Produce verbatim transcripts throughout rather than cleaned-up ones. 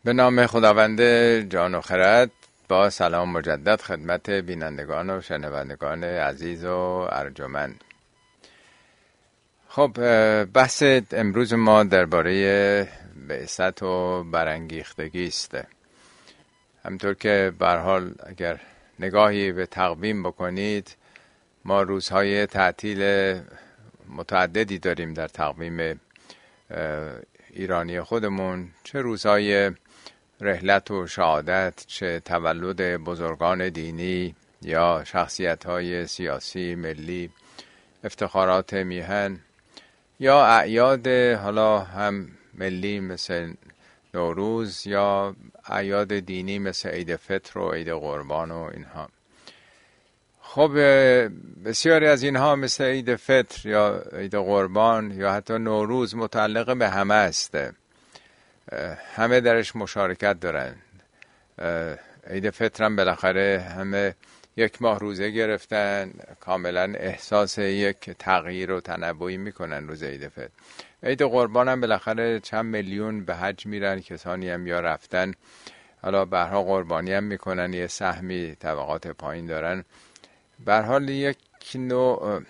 به نام خداوند جان و خرد، با سلام مجدد خدمت بینندگان و شنوندگان عزیز و ارجمند. خب بحث امروز ما درباره بعثت و برانگیختگی است. همطور که به هر حال اگر نگاهی به تقویم بکنید، ما روزهای تعطیل متعددی داریم در تقویم ایرانی خودمون، چه روزهای رحلت و شهادت، چه تولد بزرگان دینی یا شخصیت‌های سیاسی ملی، افتخارات میهن یا اعیاد حالا هم ملی مثل نوروز یا اعیاد دینی مثل عید فطر و عید قربان و اینها. خب بسیاری از اینها مثل عید فطر یا عید قربان یا حتی نوروز متعلق به همه است، همه درش مشارکت دارن. عید فطر هم بالاخره همه یک ماه روزه گرفتن، کاملا احساس یک تغییر و تنوعی میکنن روز عید فطر. عید قربان هم بالاخره چند میلیون به حج میرن، کسانی هم یا رفتن حالا به هر حال قربانی هم میکنن، یه سهمی طبقات پایین دارن. به هر حال یک نوع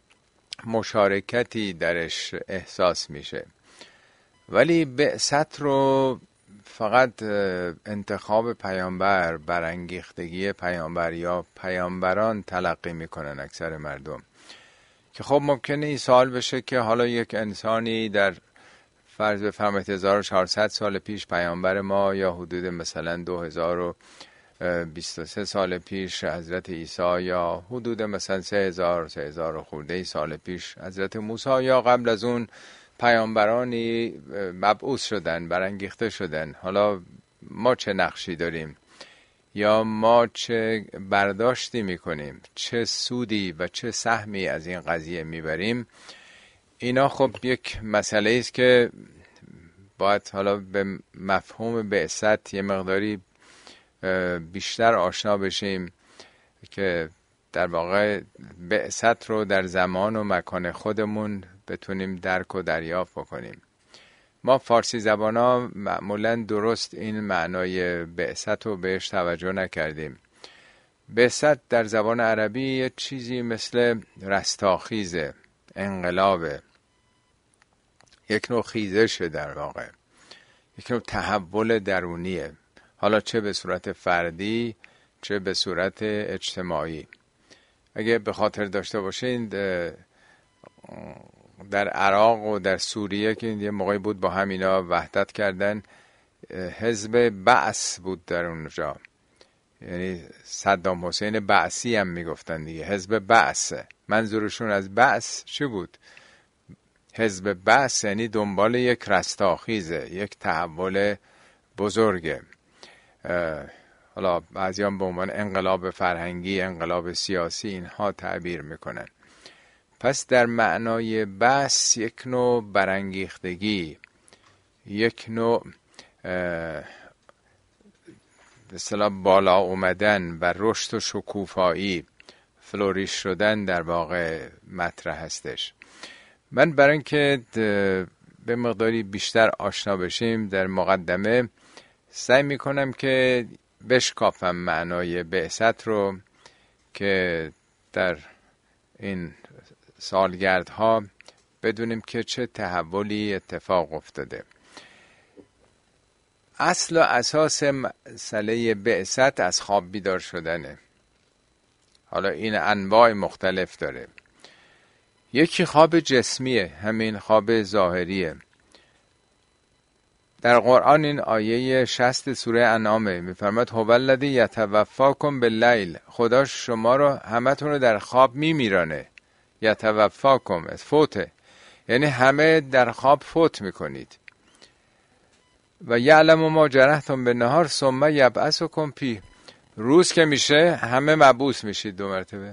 مشارکتی درش احساس میشه. ولی بعثت رو فقط انتخاب پیامبر، برانگیختگی پیامبر یا پیامبران تلقی میکنن اکثر مردم، که خب ممکنه این سوال بشه که حالا یک انسانی در فرض بفرمایید هزار و چهارصد سال پیش پیامبر ما، یا حدود مثلا دو هزار و بیست و سه سال پیش حضرت عیسی، یا حدود مثلا سه هزار سه هزار و خورده سال پیش حضرت موسی، یا قبل از اون پیامبرانی مبعوث شدن، برانگیخته شدن. حالا ما چه نقشی داریم یا ما چه برداشتی میکنیم، چه سودی و چه سهمی از این قضیه میبریم، اینا خب یک مسئله است که باید حالا به مفهوم بعثت یه مقداری بیشتر آشنا بشیم، که در واقع بعثت رو در زمان و مکان خودمون بتونیم درک و دریافت بکنیم. ما فارسی زبان ها معمولا درست این معنای بعثت رو بهش توجه نکردیم. بعثت در زبان عربی یه چیزی مثل رستاخیزه، انقلابه، یک نوع خیزشه، در واقع یک نوع تحول درونیه، حالا چه به صورت فردی چه به صورت اجتماعی. اگه به خاطر داشته باشین در عراق و در سوریه که یه موقعی بود با همینا وحدت کردن، حزب بعث بود در اونجا، یعنی صدام حسین بعثی هم میگفتن دیگه، حزب بعث. منظورشون از بعث چی بود؟ حزب بعث یعنی دنبال یک رستاخیزه، یک تحول بزرگه. حالا بعضیان به عنوان انقلاب فرهنگی، انقلاب سیاسی اینها تعبیر میکنن. پس در معنای بعث یک نوع برانگیختگی، یک نوع به اصطلاح بالا اومدن و رشد و شکوفایی، فلوریش شدن در واقع مطرح هستش. من برای اینکه به مقداری بیشتر آشنا بشیم در مقدمه سعی میکنم که بشکافم معنای بعثت رو، که در این سالگردها بدونیم که چه تحولی اتفاق افتاده. اصل و اساس مسئله بعثت از خواب بیدار شدنه. حالا این انواع مختلف داره. یکی خواب جسمیه، همین خواب ظاهریه. در قرآن این آیه شصت سوره انعامه میفرماد هو الذی یتوفاکم باللیل، خدا شما رو همتون رو در خواب میمیرانه. یتوفاکم فوته، یعنی همه در خواب فوت میکنید. و یعلم ما جرحتم بالنهار ثم یبعثکم فیه، روز که میشه همه مبعوث میشید دو مرتبه.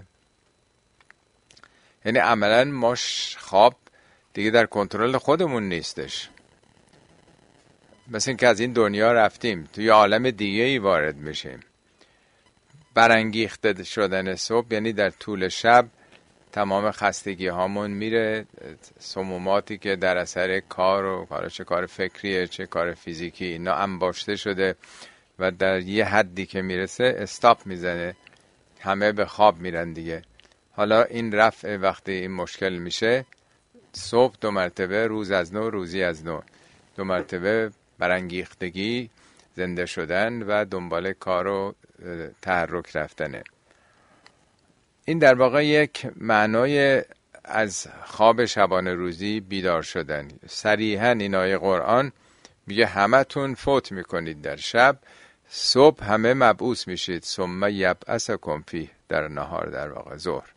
یعنی عملا ما خواب دیگه در کنترل خودمون نیستش. مثل این که از این دنیا رفتیم توی عالم دیگه ای وارد میشیم. برانگیخته شدن صبح یعنی در طول شب تمام خستگی هامون میره، سموماتی که در اثر کار و کار چه کار فکریه چه کار فیزیکی اینا انباشته شده و در یه حدی که میرسه استاپ میزنه، همه به خواب میرن دیگه. حالا این رفع وقتی این مشکل میشه، صبح دو مرتبه، روز از نو روزی از نو، دو مرتبه برانگیختگی، زنده شدن و دنبال کار و تحرک رفتنه. این در واقع یک معنای از خواب شبانه روزی بیدار شدن. صریحاً این آیه قرآن میگه همتون فوت میکنید در شب، صبح همه مبعوث میشید، ثم یبعثکم فیه، در نهار در واقع ظهر.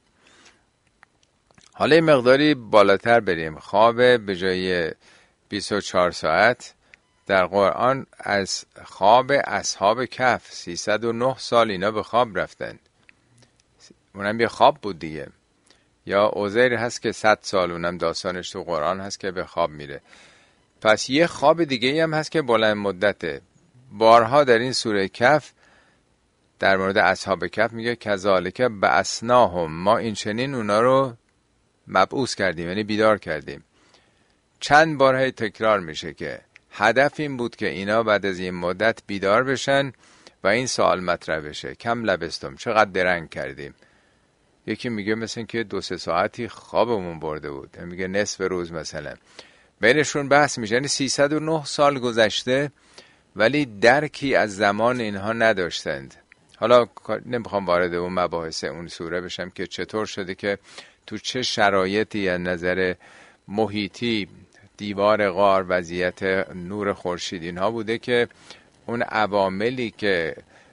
حالا این مقداری بالاتر بریم. خواب به جای بیست و چهار ساعت در قرآن از خواب اصحاب کهف سیصد و نه سال اینا به خواب رفتن، اونم یه خواب بود دیگه. یا عزیر هست که صد سال، اونم داستانش تو قرآن هست که به خواب میره. پس یه خواب دیگه هم هست که بلند مدته. بارها در این سوره کهف در مورد اصحاب کهف میگه کذالک بعثناهم، ما این چنین اونا رو مبعوث کردیم، یعنی بیدار کردیم. چند بار هی تکرار میشه که هدف این بود که اینا بعد از این مدت بیدار بشن و این سوال مطرح بشه کم لبستم، چقدر درنگ کردیم. یکی میگه مثلا که دو سه ساعتی خوابمون برده بود، میگه نصف روز مثلا. بینشون بحث میشه، یعنی سیصد و نه سال گذشته ولی درکی از زمان اینها نداشتند. حالا نمیخوام وارد اون مباحث اون سوره بشم که چطور شده که تو چه شرایطی از نظر محیطی، دیوار غار، وضعیت نور خورشید اینها بوده که اون عواملی که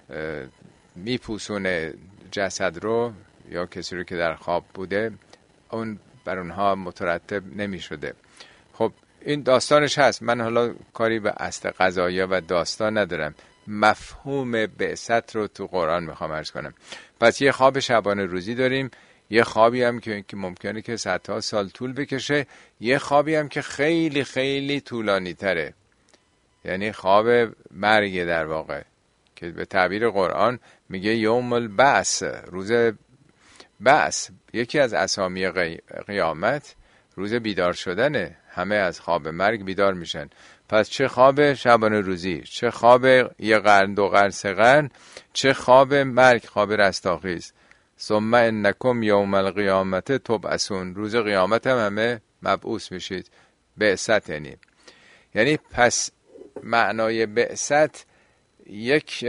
میپوسونه جسد رو یا کسی رو که در خواب بوده اون بر اونها مترتب نمی شده. خب این داستانش هست. من حالا کاری به اصل قضایا و داستان ندارم، مفهوم بعثت رو تو قرآن میخوام عرض کنم. پس یه خواب شبانه روزی داریم، یه خوابی هم که ممکنه که صدها سال طول بکشه، یه خوابی هم که خیلی خیلی طولانی تره، یعنی خواب مرگ در واقع، که به تعبیر قرآن میگه یوم البعث، روز بعث. یکی از اسامی قیامت روز بیدار شدنه، همه از خواب مرگ بیدار میشن. پس چه خواب شبانه روزی، چه خواب یه قرن دو قرن سه قرن، چه خواب مرگ، خواب رستاخیز. ثم انکم یوم القیامت تبعثون، روز قیامت هم همه مبعوث میشید. بعثت یعنی یعنی پس معنای بعثت یک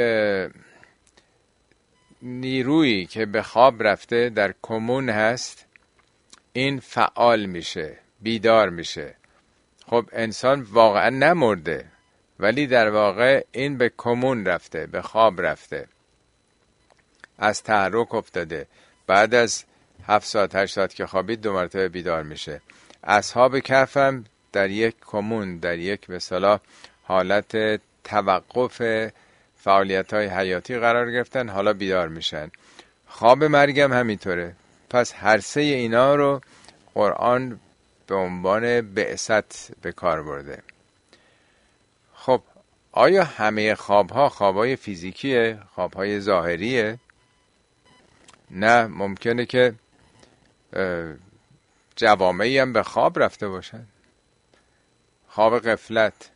نیرویی که به خواب رفته در کمون هست، این فعال میشه، بیدار میشه. خب انسان واقعا نمرده ولی در واقع این به کمون رفته، به خواب رفته، از تحرک افتاده. بعد از هفت ساعت هشت ساعت که خوابید دو مرتبه بیدار میشه. اصحاب کهف هم در یک کمون، در یک مثلا حالت توقف فعالیت های حیاتی قرار گرفتن، حالا بیدار میشن. خواب مرگ هم همینطوره. پس هر سه اینا رو قرآن به عنوان بعثت به کار برده. خب آیا همه خوابها خوابهای فیزیکیه، خوابهای ظاهریه؟ نه، ممکنه که جوامعی هم به خواب رفته باشن، خواب غفلت.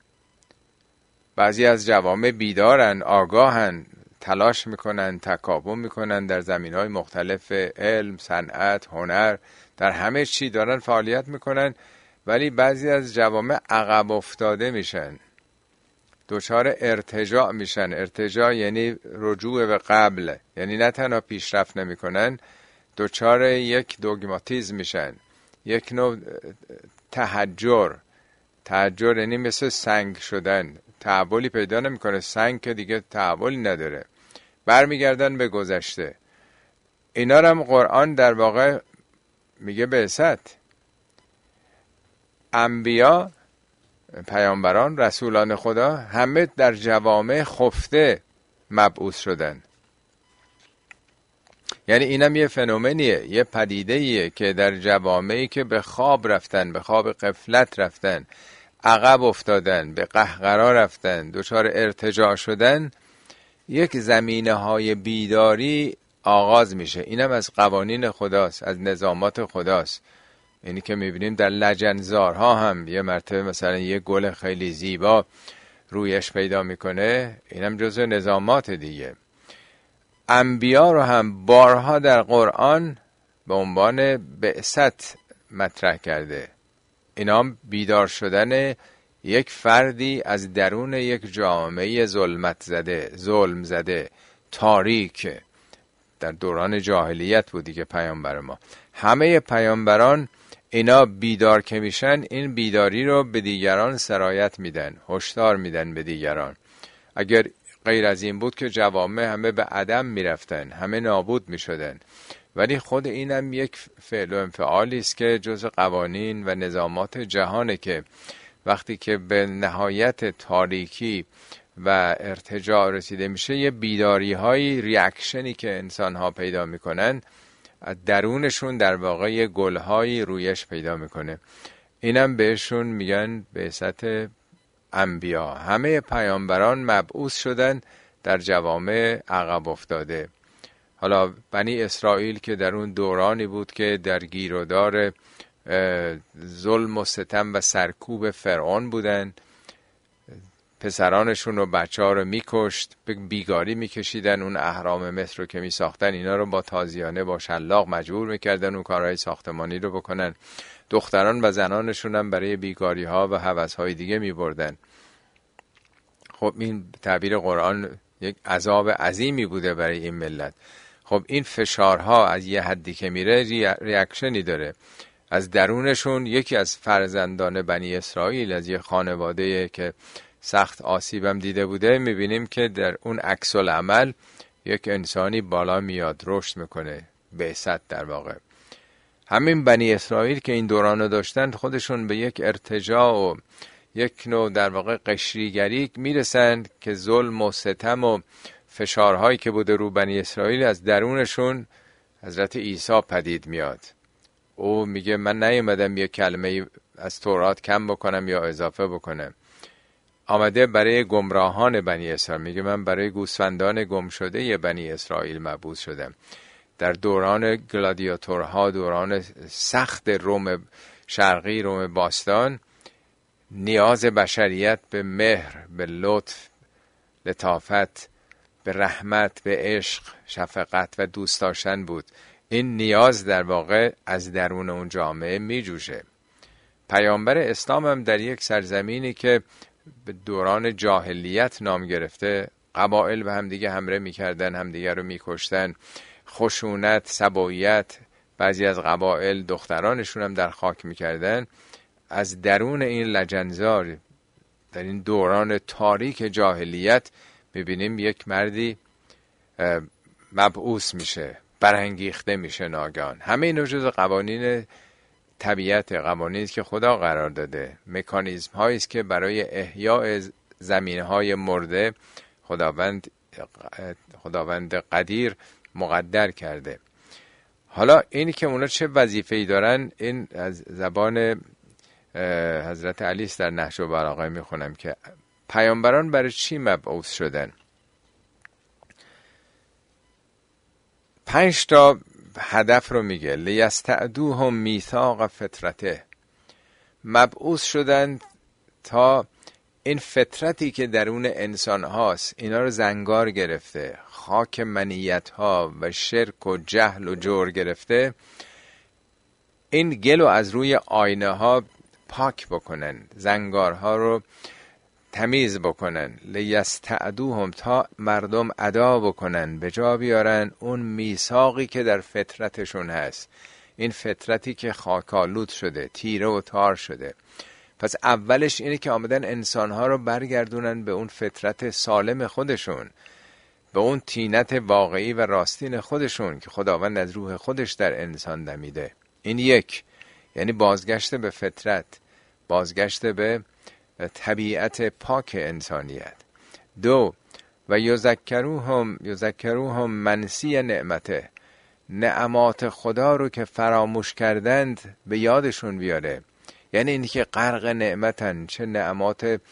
بعضی از جوامع بیدارن، آگاهن، تلاش میکنن، تکاوم میکنن در زمینهای مختلف علم، صنعت، هنر، در همه چی دارن فعالیت میکنن، ولی بعضی از جوامع عقب افتاده میشن، دچار ارتجاع میشن. ارتجاع یعنی رجوع به قبل، یعنی نه تنها پیشرفت نمیکنن، دچار یک دوگماتیزم میشن، یک نوع تحجر. تحجر یعنی مثل سنگ شدن، تحولی پیدا نمیکنه. سنگ که دیگه تحولی نداره، برمیگردن به گذشته. اینا رو هم قرآن در واقع میگه بعثت. انبیا، پیامبران، رسولان خدا همه در جوامع خفته مبعوث شدن. یعنی اینم یه فنومنیه، یه پدیده‌ایه که در جوامعی که به خواب رفتن، به خواب غفلت رفتن، عقب افتادن، به قهقرا رفتن، دچار ارتجاع شدن، یک زمینه های بیداری آغاز میشه. اینم از قوانین خداست، از نظامات خداست. اینی که میبینیم در لجنزارها هم یه مرتبه مثلا یه گل خیلی زیبا رویش پیدا میکنه، اینم جزء نظامات دیگه. انبیا رو هم بارها در قرآن به عنوان بعثت مطرح کرده. اینا هم بیدار شدن یک فردی از درون یک جامعه ظلمت زده، ظلم زده، تاریک. در دوران جاهلیت بودی که پیامبر ما، همه پیامبران اینا بیدار که میشن، این بیداری رو به دیگران سرایت میدن، هشدار میدن به دیگران. اگر غیر از این بود که جوامع همه به عدم میرفتن، همه نابود میشدن. ولی خود اینم یک فعل و انفعالی است که جزء قوانین و نظامات جهانه که وقتی که به نهایت تاریکی و ارتجاع رسیده میشه، یه بیداری های ریاکشنی که انسان ها پیدا میکنن، درونشون در واقع یه گل های رویش پیدا میکنه. اینم بهشون میگن بعثت انبیا. همه پیامبران مبعوث شدن در جوامع عقب افتاده. حالا بنی اسرائیل که در اون دورانی بود که در گیرودار ظلم و ستم و سرکوب فرعون بودن، پسرانشون و بچه ها رو میکشت، به بیگاری میکشیدن. اون اهرام مصر رو که میساختن، اینا رو با تازیانه با شلاق مجبور میکردن اون کارهای ساختمانی رو بکنن. دختران و زنانشون هم برای بیگاری ها و هوس های دیگه میبردن. خب این تعبیر قرآن یک عذاب عظیمی بوده برای این ملت. خب این فشارها از یه حدی که میره ریاکشنی داره. از درونشون یکی از فرزندان بنی اسرائیل، از یه خانواده که سخت آسیبم دیده بوده، میبینیم که در اون عکس العمل یک انسانی بالا میاد، رشد میکنه، بعثت در واقع. همین بنی اسرائیل که این دورانو داشتن، خودشون به یک ارتجاع و یک نوع در واقع قشریگری میرسن که ظلم و ستم و فشارهایی که بوده رو بنی اسرائیل از درونشون حضرت عیسی پدید میاد. او میگه من نیومدم یک کلمه از تورات کم بکنم یا اضافه بکنم. آمده برای گمراهان بنی اسرائیل. میگه من برای گوسفندان گم شده ی بنی اسرائیل مبعوث شدم. در دوران گلادیاتورها، دوران سخت روم شرقی، روم باستان، نیاز بشریت به مهر، به لطف، لطافت، به رحمت، به عشق، شفقت و دوست داشتن بود. این نیاز در واقع از درون اون جامعه می جوشه. پیامبر اسلام هم در یک سرزمینی که به دوران جاهلیت نام گرفته، قبایل به همدیگه حمله میکردن، همدیگه رو میکشتن، خشونت، سبویت، بعضی از قبایل دخترانشون هم در خاک میکردن. از درون این لجنزار در این دوران تاریک جاهلیت میبینیم یک مردی مبعوث میشه، برانگیخته میشه ناگهان. همه اینا جزو قوانین طبیعت، قوانینی که خدا قرار داده، مکانیزم هایی است که برای احیاء زمین های مرده خداوند خداوند قدیر مقدر کرده. حالا اینی که اونا چه وظیفه‌ای دارن، این از زبان حضرت علی است. در نهج البلاغه میخونم که پیامبران برای چی مبعوث شدن. پنج تا هدف رو میگه. لیستعدوهم میثاق فطرته. مبعوث شدن تا این فطرتی که درون انسان هاست، اینا رو زنگار گرفته، خاک منیت ها و شرک و جهل و جور گرفته، این گلو از روی آینه ها پاک بکنن، زنگارها رو تمیز بکنن. لیستعدوهم، تا مردم ادا بکنن، به جا بیارن اون میثاقی که در فطرتشون هست، این فطرتی که خاکالود شده، تیره و تار شده. پس اولش اینه که آمدن انسانها رو برگردونن به اون فطرت سالم خودشون، به اون طینت واقعی و راستین خودشون که خداوند از روح خودش در انسان دمیده. این یک، یعنی بازگشت به فطرت، بازگشت به طبیعت پاک انسانیت. دو، و یذکروهم یذکروهم منسی نعمته، نعمات خدا رو که فراموش کردند به یادشون بیاره. یعنی اینی که غرق نعمتن، چه نعمات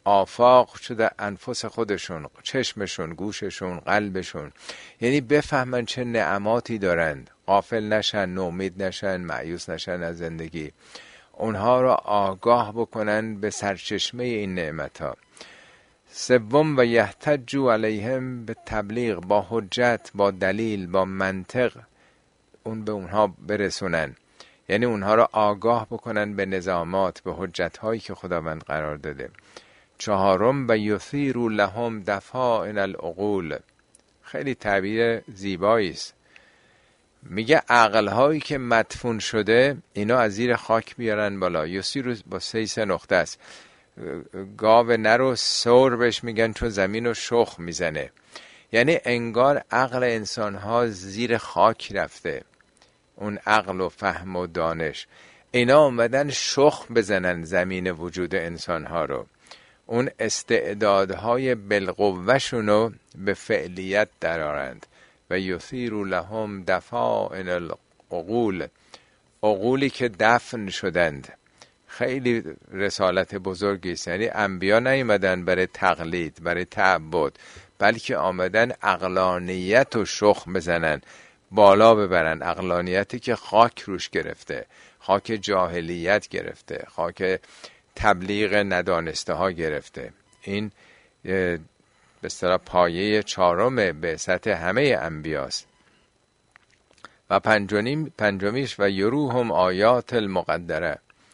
آفاق شده انفس خودشون، چشمشون، گوششون، قلبشون، یعنی بفهمن چه نعماتی دارند، غافل نشن، نومید نشن، مایوس نشن از زندگی، اونها را آگاه بکنن به سرچشمه این نعمتها. سوم و یحتجوا علیهم به تبلیغ، با حجت، با دلیل، با منطق اون به اونها برسونن، یعنی اونها را آگاه بکنن به نظامات، به حجت هایی که خداوند قرار داده. چهارم و یثیروا لهم دفائن العقول، خیلی تعبیر زیبایی است. میگه عقل هایی که مدفون شده اینا از زیر خاک بیارن بالا. یثیروا با سه سه نقطه است. گاو نرو سور بهش میگن چون زمین رو شخم میزنه، یعنی انگار عقل انسان ها زیر خاک رفته، اون عقل و فهم و دانش، اینا اومدن شخم بزنن زمین وجود انسان ها رو، اون استعدادهای بالقوه شونو به فعلیت درآرند. و یثیروا لهم دفائن العقول، عقولی که دفن شدند. خیلی رسالت بزرگی است، یعنی انبیا نیومدن برای تقلید، برای تعبد، بلکه آمدن عقلانیت و شخم بزنن، بالا ببرن، عقلانیتی که خاک روش گرفته، خاک جاهلیت گرفته، خاک تبلیغ ندانسته ها گرفته. این به اصطلاح پایه چهارم بعثت همه انبیاست. و پنجمی پنجمیش و یروهم آیات المقدره،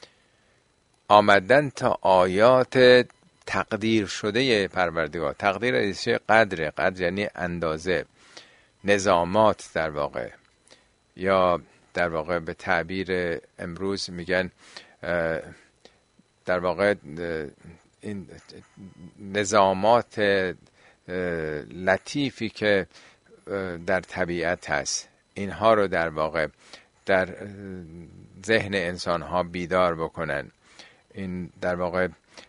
آمدن تا آیات تقدیر شده پروردگار. تقدیر ایشه قدره، قدر یعنی اندازه، نظامات در واقع، یا در واقع به تعبیر امروز میگن در واقع این نظامات لطیفی که در طبیعت هست، اینها رو در واقع در ذهن انسان ها بیدار بکنن. این در واقع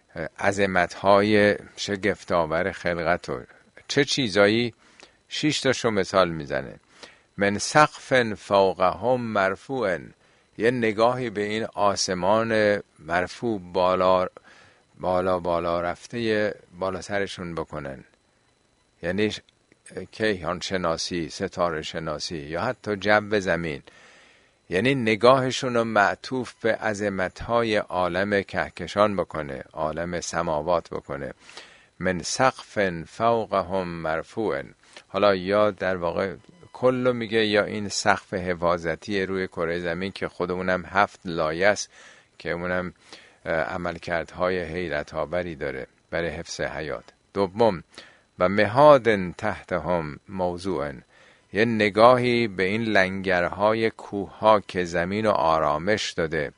عظمت‌های شگفت‌آور خلقت رو، چه چیزایی، شش تاشو مثال میزنه. من سقف فوقهم مرفوع، یه نگاهی به این آسمان مرفوع، بالا بالا بالا رفته بالا سرشون بکنن، یعنی کیهان شناسی، ستاره شناسی، یا حتی جو زمین، یعنی نگاهشون رو معطوف به عظمت‌های عالم کهکشان بکنه، عالم سماوات بکنه. من سقف فوقهم مرفوع، حالا یا در واقع کلو میگه، یا این سقف حفاظتی روی کره زمین که خودمونم هفت لایه است که اونم عملکردهای حیرت آوری داره برای حفظ حیات. دوم و مهاد تحتهم موضوع، یه نگاهی به این لنگرهای کوه ها که زمین رو آرامش داده.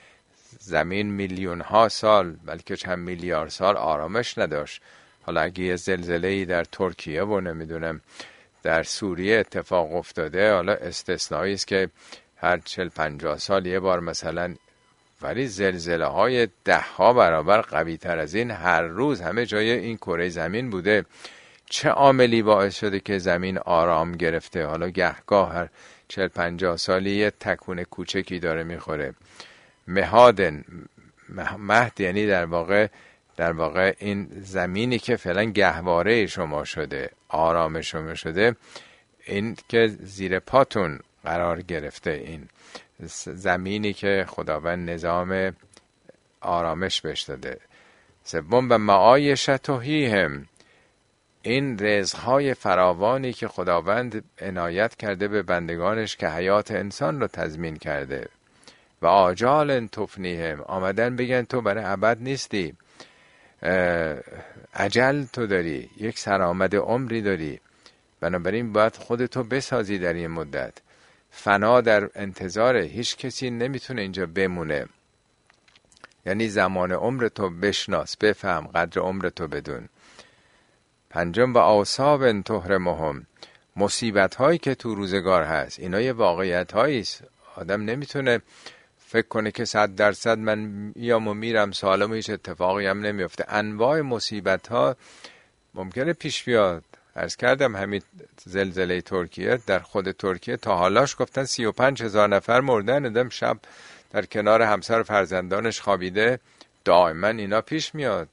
زمین میلیون ها سال بلکه چند میلیارد سال آرامش نداشت. حالا اگه یه زلزله‌ای در ترکیه و نمیدونم در سوریه اتفاق افتاده، حالا استثنایی است که هر چل پنجاه سال یه بار مثلا، ولی زلزله های ده ها برابر قوی تر از این هر روز همه جای این کره زمین بوده. چه عاملی باعث شده که زمین آرام گرفته؟ حالا گهگاه هر چل پنجاه سالی یه تکون کوچکی داره میخوره. مهادن، مهد یعنی در واقع در واقع این زمینی که فعلا گهواره شما شده، آرام شما شده، این که زیر پاتون قرار گرفته، این زمینی که خداوند نظام آرامش بهش داده. سوم و معایشتهم، این رزق‌های فراوانی که خداوند عنایت کرده به بندگانش که حیات انسان رو تضمین کرده. و آجال تفنیهم، آمدن بگن تو برای ابد نیستی، اجل تو داری، یک سرآمد عمری داری، بنابراین باید خودتو بسازی در این مدت. فنا در انتظاره، هیچ کسی نمیتونه اینجا بمونه، یعنی زمان عمر تو بشناس، بفهم، قدر عمر تو بدون. پنجم و آصاب تحرمهم، مصیبت هایی که تو روزگار هست، اینا یه واقعیت هاییست. آدم نمیتونه فکر کنه که صد درصد من میام و میرم سالم و هیچ اتفاقی هم نمیفته. انواع مصیبت ها ممکنه پیش بیاد. عرض کردم همین زلزله ترکیه، در خود ترکیه تا حالاش گفتن سی و پنج هزار نفر مردن. ادم شب در کنار همسر و فرزندانش خوابیده. دائما اینا پیش میاد.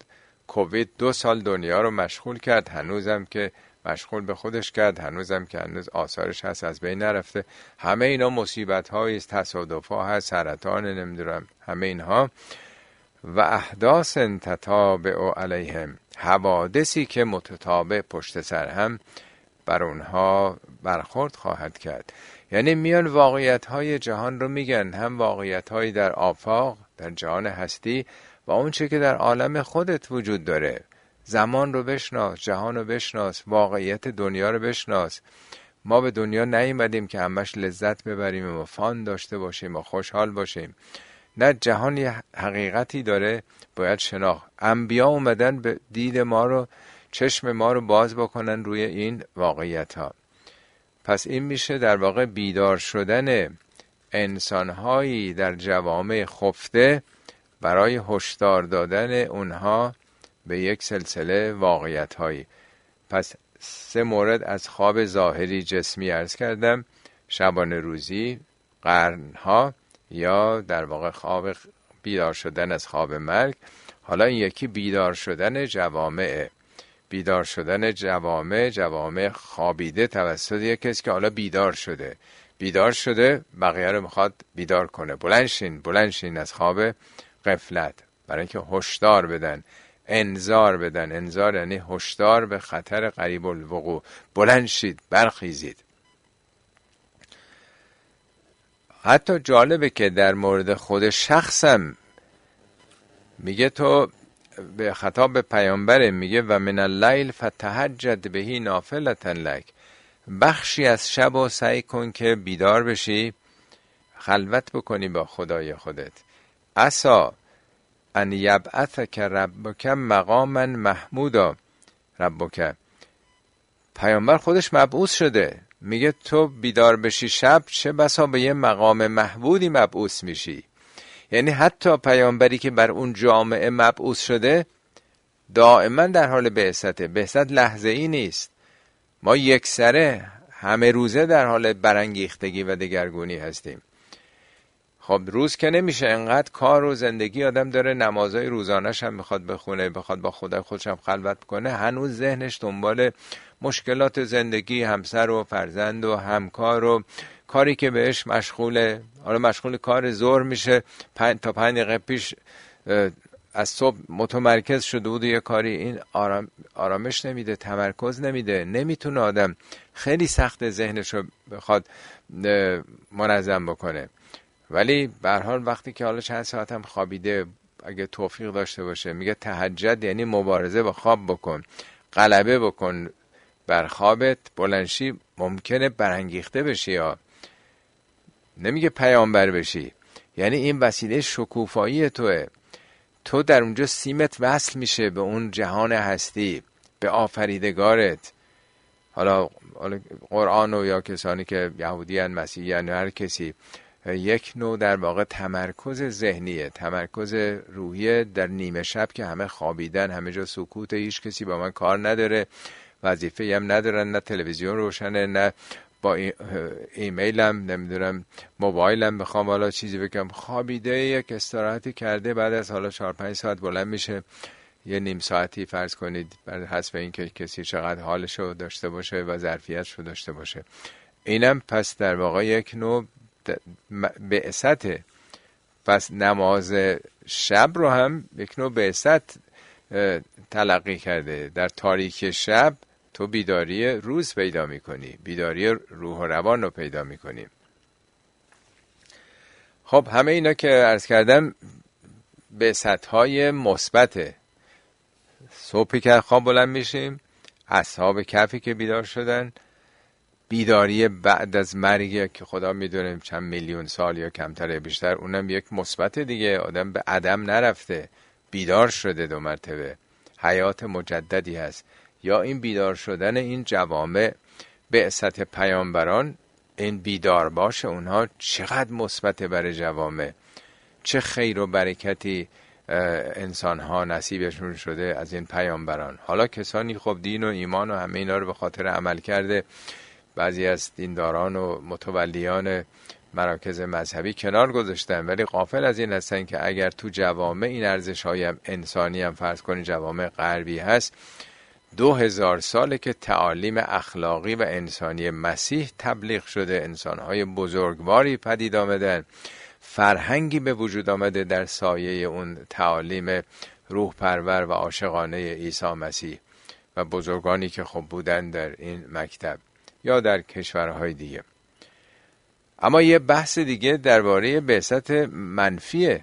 کووید دو سال دنیا رو مشغول کرد، هنوزم که مشغول به خودش کرد، هنوزم که هنوز آثارش هست، از بین نرفته. همه اینا مصیبت هایی است، تصادف ها هست، سرطان، نمیدونم همه اینها. و احداث تتابع علیهم، حوادثی که متتابع پشت سر هم بر اونها برخورد خواهد کرد. یعنی میان واقعیت های جهان رو میگن، هم واقعیت هایی در آفاق، در جهان هستی، و اون چه که در عالم خودت وجود داره. زمان رو بشناس، جهان رو بشناس، واقعیت دنیا رو بشناس. ما به دنیا نیومدیم که همش لذت ببریم و فان داشته باشیم و خوشحال باشیم. نه، جهان یه حقیقتی داره، باید شناخت. انبیا اومدن به دید ما رو، چشم ما رو باز بکنن روی این واقعیت ها. پس این میشه در واقع بیدار شدن انسانهایی در جوامع خفته برای هشدار دادن اونها به یک سلسله واقعیت هایی. پس سه مورد از خواب ظاهری جسمی عرض کردم: شبانه روزی، قرنها، یا در واقع خواب بیدار شدن از خواب مرگ. حالا این یکی بیدار شدن جوامع، بیدار شدن جوامع، جوامع خوابیده توسط یک کسی که حالا بیدار شده، بیدار شده بقیه رو میخواد بیدار کنه. بلندشین بلندشین از خواب غفلت، برای اینکه هشدار بدن، انذار بدن. انذار یعنی هشدار به خطر قریب الوقوع. بلند شید، برخیزید. حتی جالبه که در مورد خود شخصم میگه، تو به خطاب به پیامبره میگه و من اللیل فتهجد بهی نافلة لک، بخشی از شب و سعی کن که بیدار بشی، خلوت بکنی با خدای خودت. عسا ان یبعثک ربک مقاما محمودا. ربک، پیامبر خودش مبعوث شده، میگه تو بیدار بشی شب، چه بسا به یه مقام محمودی مبعوث میشی. یعنی حتی پیامبری که بر اون جامعه مبعوث شده دائما در حال بعثته. بعثت لحظه ای نیست. ما یک سره همه روزه در حال برانگیختگی و دگرگونی هستیم. خب روز که نمیشه، انقدر کار و زندگی آدم داره، نمازهای روزانش هم میخواد بخونه، بخواد با خدا خودش هم خلوت کنه، هنوز ذهنش دنبال مشکلات زندگی، همسر و فرزند و همکار و کاری که بهش مشغوله. حالا مشغول کار ظهر میشه، پنج تا پنج دقیقه پیش از صبح متمرکز شده بود یه کاری، این آرام آرامش نمیده، تمرکز نمیده، نمیتونه آدم، خیلی سخت ذهنش رو بخواد منظم بکنه. ولی به هر حال وقتی که حالا چند ساعت هم خوابیده، اگه توفیق داشته باشه، میگه تهجد یعنی مبارزه با خواب بکن، غلبه بکن بر خوابت. بلندشی ممکنه برانگیخته بشی، یا نمیگه پیامبر بشی، یعنی این وسیله شکوفایی توه. تو در اونجا سیمت وصل میشه به اون جهان هستی، به آفریدگارت. حالا قرآن و یا کسانی که یهودی هن، مسیحی هن، هر کسی، یک نوع در واقع تمرکز ذهنیه، تمرکز روحیه در نیمه شب که همه خوابیدن، همه جا سکوت، هیچ کسی با من کار نداره، وظیفه هم ندارن، نه تلویزیون روشنه، نه با ای ایمیلم، نمیدونم موبایلم بخوام حالا چیزی بگم. خوابیده، یک استراحتی کرده، بعد از حالا چهار پنج ساعت بلند میشه، یه نیم ساعتی فرض کنید، بر حسب این که کسی چقدر حالشو داشته باشه و ظرفیتشو داشته باشه. اینم پس در واقع یک نوع بعثته. پس نماز شب رو هم یک نوع بعثت تلقی کرده. در تاریک شب تو بیداری روز پیدا میکنی، بیداری روح و روان رو پیدا میکنی. خب همه اینا که عرض کردم بعثت‌های مثبته. صبحی که خواب بلند میشیم، اصحاب کهفی که بیدار شدن، بیداری بعد از مرگ که خدا میدونه چند میلیون سال یا کمتر یا بیشتر، اونم یک مثبت دیگه. آدم به عدم نرفته، بیدار شده دو مرتبه، حیات مجددی هست. یا این بیدار شدن این جوامع، بعثت پیامبران، این بیدار باشه اونها چقدر مثبت برای جوامع، چه خیر و برکتی انسان ها نصیبشون شده از این پیامبران. حالا کسانی خب دین و ایمان و همه اینا رو به خاطر عمل کرده، بعضی از دینداران و متولیان مراکز مذهبی کنار گذاشتن، ولی غافل از این هستن که اگر تو جوامع این ارزش‌های هم انسانی هم فرض کنید جوامع غربی هست، دو هزار ساله که تعالیم اخلاقی و انسانی مسیح تبلیغ شده، انسان‌های بزرگواری پدید آمدن، فرهنگی به وجود آمده در سایه اون تعالیم روح پرور و عاشقانه عیسی مسیح و بزرگانی که خب بودن در این مکتب یا در کشورهای دیگه. اما یه بحث دیگه درباره بعثت منفیه.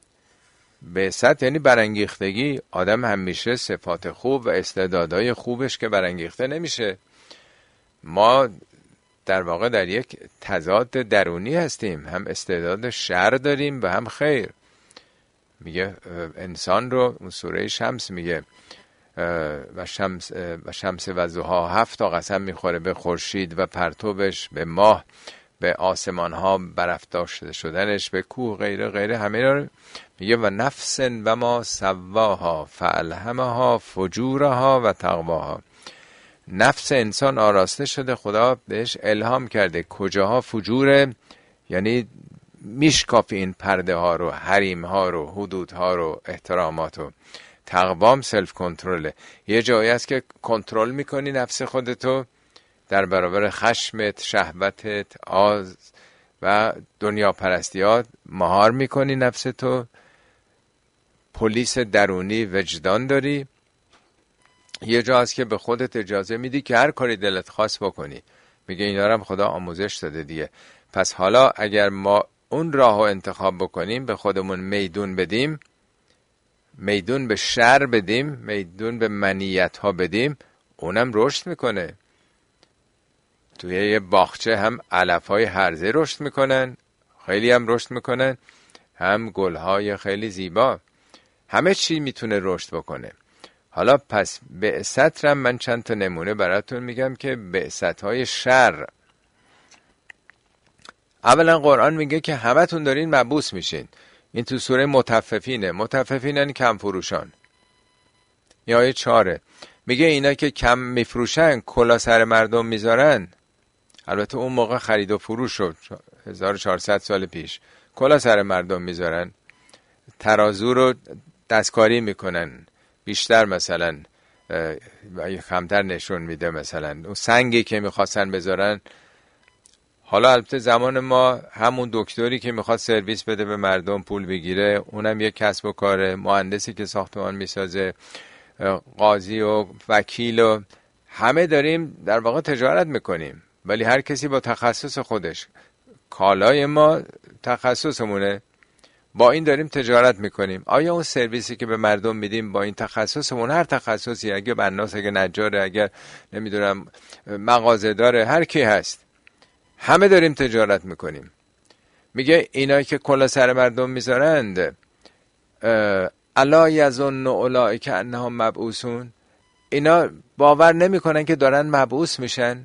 بعثت یعنی برانگیختگی. آدم همیشه صفات خوب و استعدادهای خوبش که برانگیخته نمیشه. ما در واقع در یک تضاد درونی هستیم، هم استعداد شر داریم و هم خیر. میگه انسان رو اون سوره شمس میگه و شمس و شمس و ضحاها هفت تا قسم میخوره به خورشید و پرتوبش، به ماه، به آسمان ها برافراشته شدنش، به کوه، غیره غیره. همه رو میگه و نفس و ما سواها فالهمها فجورها و تقواها. نفس انسان آراسته شده، خدا بهش الهام کرده کجاها فجوره، یعنی میشکافی این پرده ها رو، حریم ها رو، حدود ها رو، احترامات رو. تقوام سلف کنترله. یه جایی هست که کنترل میکنی نفس خودتو در برابر خشمت، شهوتت، آز و دنیا پرستیات، مهار میکنی نفستو، پلیس درونی وجدان داری. یه جا هست که به خودت اجازه میدی که هر کاری دلت خواست بکنی. میگه اینا رو هم خدا آموزش داده دیگه. پس حالا اگر ما اون راهو انتخاب بکنیم، به خودمون میدون بدیم، میدون به شر بدیم، میدون به منیت ها بدیم، اونم رشد میکنه. توی یه باغچه هم علف های هرزه رشد میکنن، خیلی هم رشد میکنن، هم گل های خیلی زیبا، همه چی میتونه رشد بکنه. حالا پس بعثت رم من چند تا نمونه براتون میگم که بعثت های شر. اولا قرآن میگه که همه تون دارین مبعوث میشین. این تو سوره مطففینه. مطففین یعنی کم فروشان. یا آیه چاره میگه اینا که کم میفروشن کلا سر مردم میذارن. البته اون موقع خرید و فروش شد هزار و چهارصد سال پیش، کلا سر مردم میذارن، ترازو رو دستکاری میکنن، بیشتر مثلا کمتر نشون میده. مثلا اون سنگی که میخواستن بذارن، حالا البته زمان ما همون دکتری که میخواد سرویس بده به مردم پول بگیره، اونم یک کسب و کاره، مهندسی که ساختمان میسازه، قاضی و وکیل و همه داریم در واقع تجارت میکنیم، ولی هر کسی با تخصص خودش. کالای ما تخصصمونه، با این داریم تجارت میکنیم. آیا اون سرویسی که به مردم میدیم با این تخصصمون، هر تخصصی، اگه بناس، اگه نجاره، اگر نمیدونم مغازه داره، هر کی هست، همه داریم تجارت میکنیم. میگه اینا که کلا سر مردم میذارند، الا یظن اولئک انهم مبعوثون، اینا باور نمیکنن که دارن مبعوث میشن.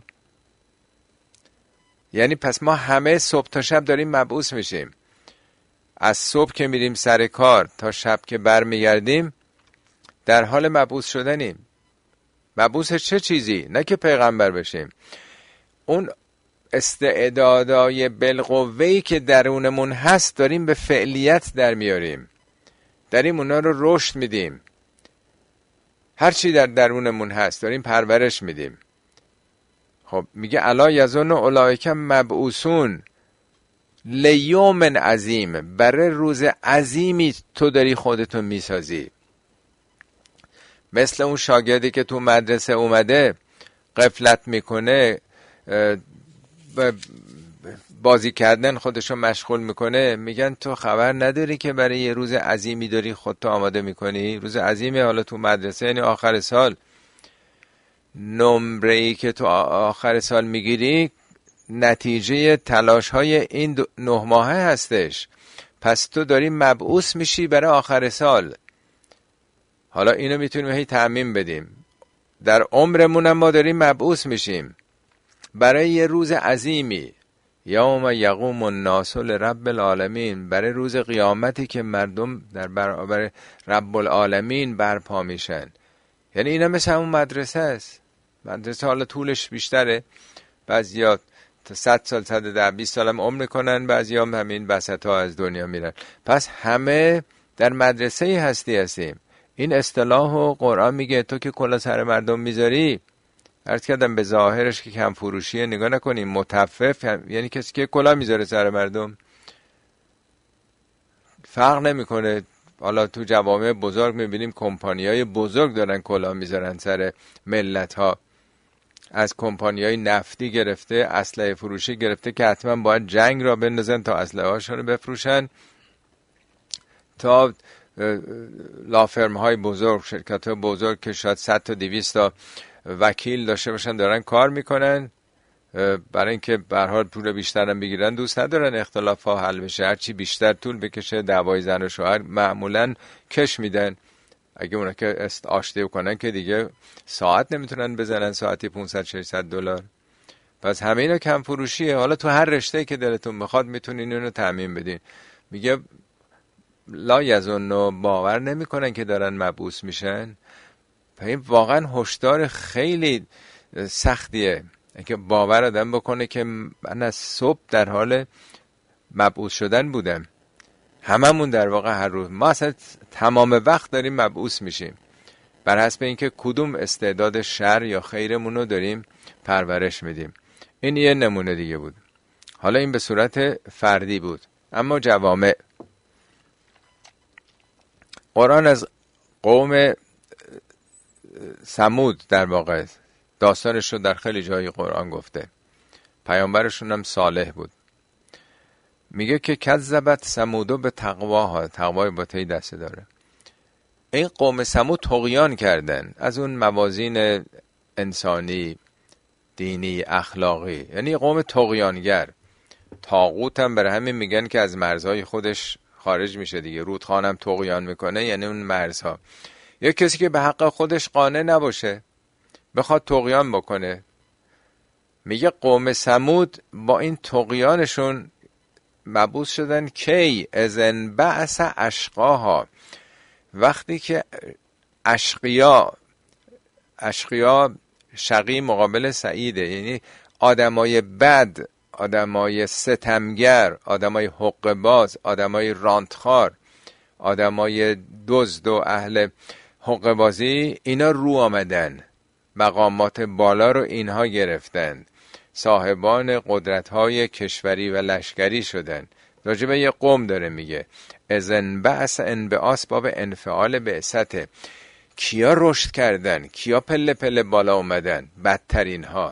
یعنی پس ما همه صبح تا شب داریم مبعوث میشیم. از صبح که میریم سر کار تا شب که بر میگردیم در حال مبعوث شدنیم. مبعوث چه چیزی؟ نه که پیغمبر بشیم. اون استعدادای بالقوه‌ای که درونمون هست داریم به فعلیت در میاریم، داریم اونا رو رشد میدیم. هر چی در درونمون هست داریم پرورش میدیم. خب میگه الا یظن اولئک مبعوثون لیوم عظیم، برای روز عظیمی تو داری خودتون میسازی. مثل اون شاگردی که تو مدرسه اومده غفلت میکنه، بازی کردن خودشو مشغول میکنه، میگن تو خبر نداری که برای یه روز عظیمی داری خودتو آماده میکنی؟ روز عظیمی حالا تو مدرسه یعنی آخر سال. نمره‌ای که تو آخر سال میگیری نتیجه تلاش های این نه ماهه هستش. پس تو داری مبعوث میشی برای آخر سال. حالا اینو میتونیم هی تعمیم بدیم. در عمرمون ما داریم مبعوث میشیم برای یه روز عظیمی. یوم یقوم الناس لرب العالمین، برای روز قیامتی که مردم در برابر رب العالمین برپا میشن. یعنی اینا مثل همون مدرسه است. مدرسه حالا طولش بیشتره، بعضیا تا صد سال صد و ده بیست سال هم عمر کنن، بعضی هم همین وسط ها از دنیا میرن. پس همه در مدرسه هستی هستیم. این اصطلاح و قرآن میگه تو که کلا سر مردم میذاری، عرض کردم به ظاهرش که کم فروشیه نگاه نکنیم، متفف یعنی کسی که کلا میذاره سر مردم، فرق نمیکنه. حالا تو جوامع بزرگ میبینیم کمپانیای بزرگ دارن کلا میذارن سر ملت ها، از کمپانیای نفتی گرفته، اسلحه فروشی گرفته که حتما باید جنگ را بندازن تا اسلحه هاشون رو بفروشن، تا لافرم های بزرگ، شرکت های بزرگ که شاید صد تا دویست تا وکیل داشته باشن دارن کار میکنن، برای اینکه به هر حال پول بیشتر هم بگیرن، دوست ندارن اختلاف ها حل بشه، هرچی بیشتر طول بکشه دعوای زن و شوهر معمولا کش میدن. اگه اونا که آشتی کنن که دیگه ساعت نمیتونن بزنن، ساعتی پانصد ششصد دلار. پس همه اینا کم فروشیه. حالا تو هر رشته‌ای که دلتون بخواد میتونین اینو تامین بدین. میگه لا یظن، باور نمیکنن که دارن مبعوث میشن. این واقعا هشدار خیلی سختیه که باور آدم بکنه که من از صبح در حال مبعوث شدن بودم. هممون در واقع هر روز ما اصلا تمام وقت داریم مبعوث میشیم، بر حسب اینکه کدوم استعداد شر یا خیرمون رو داریم پرورش میدیم. این یه نمونه دیگه بود. حالا این به صورت فردی بود. اما جوامع، قرآن از قوم ثمود در واقع داستانش رو در خیلی جای قرآن گفته. پیامبرشون هم صالح بود. میگه که کذبت ثمودو به تقواها، تقوای با تی دسته داره. این قوم ثمود طغیان کردن از اون موازین انسانی، دینی، اخلاقی، یعنی قوم طغیانگر. طاغوت هم برای همین میگن که از مرزهای خودش خارج میشه دیگه. رودخان هم طغیان میکنه، یعنی اون مرزها. یک کسی که به حق خودش قانع نباشه، بخواد طغیان بکنه. میگه قوم ثمود با این طغیانشون مبعوث شدن کی؟ اذن بعث اشقاها، وقتی که اشقیا، اشقیا شقی مقابل سعیده، یعنی آدمای بد، آدمای ستمگر، آدمای حقه‌باز، آدمای رانتخار، آدمای دزد و اهل حقه‌بازی، اینا رو آمدن، مقامات بالا رو اینها گرفتن، صاحبان قدرت‌های کشوری و لشکری شدن. راجع به یه قوم داره میگه اذن بعث انبعاث باب انفعال بعثته. کیا رشد کردن؟ کیا پله پله بالا اومدن؟ بدترین ها،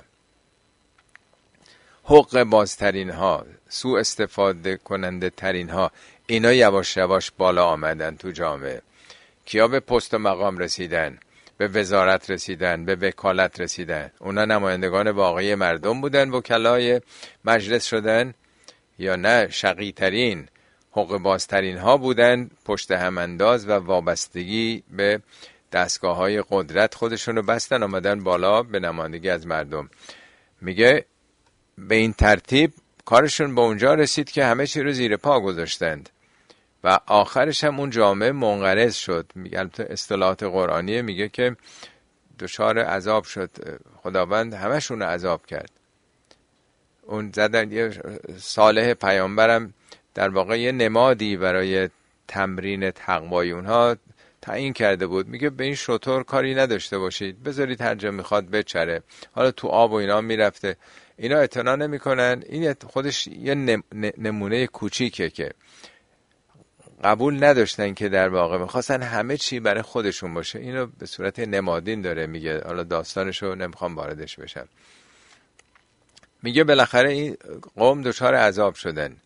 حق بازترین ها، سوء استفاده کننده ترین ها، اینا یواش یواش بالا آمدن تو جامعه. کیا به پست و مقام رسیدن؟ به وزارت رسیدن، به وکالت رسیدن. اونا نمایندگان واقعی مردم بودن، وکلای مجلس شدن، یا نه شقی ترین، حق بازترین ها بودن، پشت هم انداز و وابستگی به دستگاه های قدرت خودشون رو بستن، آمدن بالا به نمایندگی از مردم. میگه به این ترتیب کارشون به اونجا رسید که همه چی رو زیر پا گذاشتند و آخرش هم اون جامعه منقرض شد. میگه البته اصطلاحات قرآنیه، میگه که دچار عذاب شد، خداوند همشون رو عذاب کرد. اون زدن یه صالح پیامبرم در واقع یه نمادی برای تمرین تقوای اونها تعیین کرده بود. میگه به این شطور کاری نداشته باشید، بذارید هر جا میخواد بچره. حالا تو آب و اینا میرفته، اینا اعتنا نمیکنن. این خودش یه نمونه کوچیکه که قبول نداشتن، که در واقع میخواستن همه چی برای خودشون باشه. اینو به صورت نمادین داره میگه. حالا داستانشو نمیخوام واردش بشم. میگه بالاخره این قوم دچار عذاب شدن.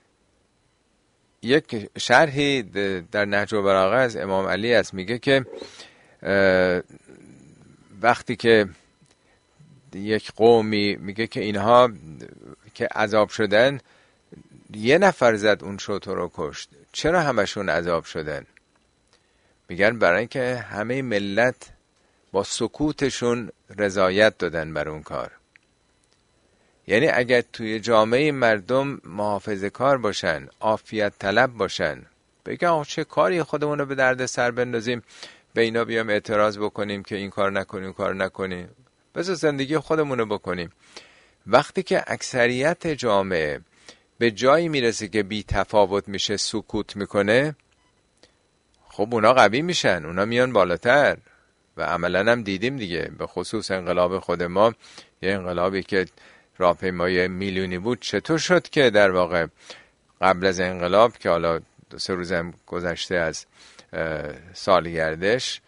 یک شرحی در نهج البلاغه از امام علی است، میگه که وقتی که یک قومی، میگه که اینها که عذاب شدن، یه نفر زد اون شتر رو کشت. چرا همشون عذاب شدن؟ میگن برای اینکه همه ملت با سکوتشون رضایت دادن بر اون کار. یعنی اگر توی جامعه مردم محافظه کار باشن، عافیت طلب باشن، بگن آخه چه کاری خودمون رو به درد سر بندازیم، به اینا بیام اعتراض بکنیم که این کار نکنیم، کار نکنیم، بذار زندگی خودمون رو بکنیم. وقتی که اکثریت جامعه به جایی میرسه که بی تفاوت میشه، سکوت میکنه، خب اونا قوی میشن، اونا میان بالاتر. و عملا هم دیدیم دیگه، به خصوص انقلاب خود ما، یه انقلابی که راهپیمایی میلیونی بود، چطور شد که در واقع قبل از انقلاب که حالا دو سه روزم گذشته از سالگردش،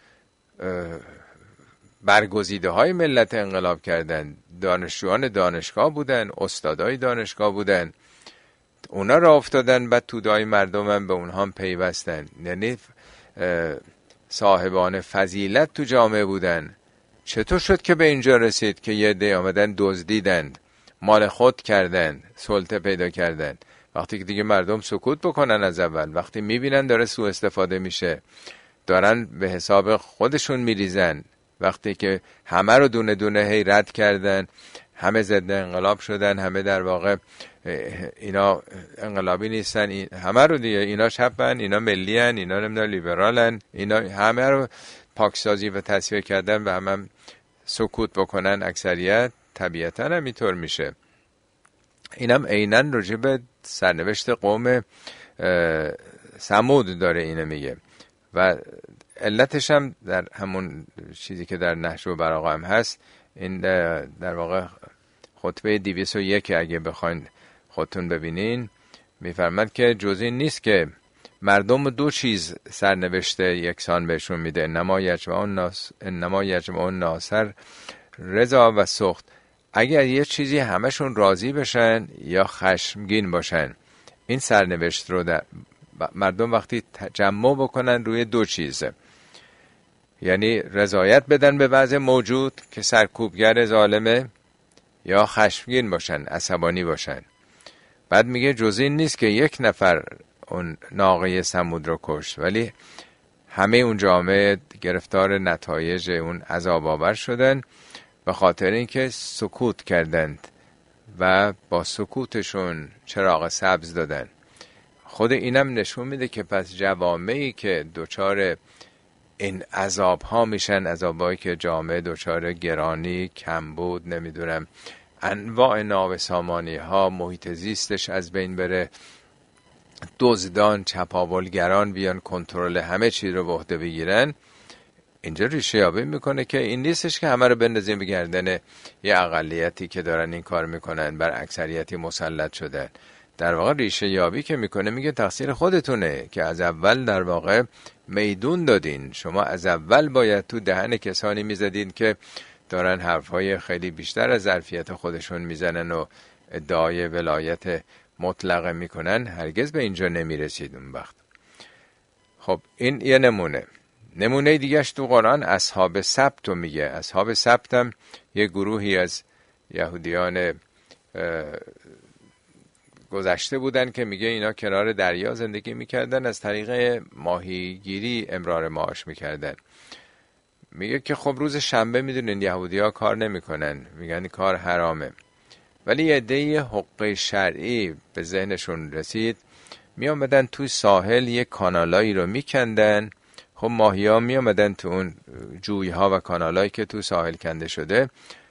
برگزیده های ملت انقلاب کردن، دانشجویان دانشگاه بودن، استادای دانشگاه بودن، اونا را افتادن، بعد تودای مردم هم به اونها هم پیوستن. یعنی صاحبان فضیلت تو جامعه بودن. چطور شد که به اینجا رسید که یه عده آمدن دزدیدند، مال خود کردن، سلطه پیدا کردن؟ وقتی که دیگه مردم سکوت بکنن از اول، وقتی میبینن داره سوء استفاده میشه، دارن به حساب خودشون میریزن، وقتی که همه رو دونه دونه هی رد کردن، همه ضد انقلاب شدن، همه در واقع اینا انقلابی نیستن، همه رو دیگه اینا چپن، اینا ملیان، اینا نمیدونم لیبرالن، اینا همه رو پاکسازی و تصفیه کردن و همه هم سکوت بکنن اکثریت، طبیعتا هم اینطور میشه. اینم عیناً راجع به سرنوشت قوم ثمود داره اینو میگه و علتش هم در همون چیزی که در نهج البلاغه هم هست. این در واقع خطبه دویست و یک اگه بخواین خودتون ببینین، میفرماد که جز این نیست که مردم دو چیز سرنوشت یکسان بهشون میده، انما یجمع الناس انما یجمع الناس رضا و سخط. اگر یه چیزی همشون راضی بشن یا خشمگین باشن، این سرنوشت رو در مردم وقتی تجمع بکنن روی دو چیزه، یعنی رضایت بدن به وضع موجود که سرکوبگر ظالمه، یا خشمگین باشن، عصبانی باشن. بعد میگه جز این نیست که یک نفر اون ناقه ثمود رو کشت، ولی همه اون جامعه گرفتار نتایج اون عذاب آور شدن به خاطر اینکه سکوت کردند و با سکوتشون چراغ سبز دادن. خود اینم نشون میده که پس جوامعی که دوچار این عذاب ها میشن، عذابایی که جامعه دوچار گرانی، کمبود، نمیدونم انواع نابسامانی ها، محیط زیستش از بین بره، دزدان، چپاولگران بیان کنترل همه چیز رو به عهده بگیرن، اینجا ریشه یابی میکنه که این نیستش که همه رو بندازیم به گردن یه اقلیتی که دارن این کار میکنن بر اکثریتی مسلط شدن. در واقع ریشه یابی که میکنه میگه تقصیر خودتونه که از اول در واقع میدون دادین. شما از اول باید تو دهن کسانی میزدین که دارن حرفهای خیلی بیشتر از ظرفیت خودشون میزنن و ادعای ولایت مطلقه میکنن، هرگز به اینجا نمیرسید اون وقت. خب این یه نمونه. نمونه دیگهش تو قرآن اصحاب سبت رو میگه. اصحاب سبت هم یه گروهی از یهودیان گذشته بودن که میگه اینا کنار دریا زندگی میکردن، از طریق ماهیگیری امرار معاش میکردن. میگه که خب روز شنبه میدونین یهودی ها کار نمیکنن، میگن کار حرامه، ولی یه عده حقوق شرعی به ذهنشون رسید، می آمدن توی ساحل یه کانالایی رو میکندن. خب ماهی ها می آمدن تو اون جوی ها و کانالایی که تو ساحل کنده شده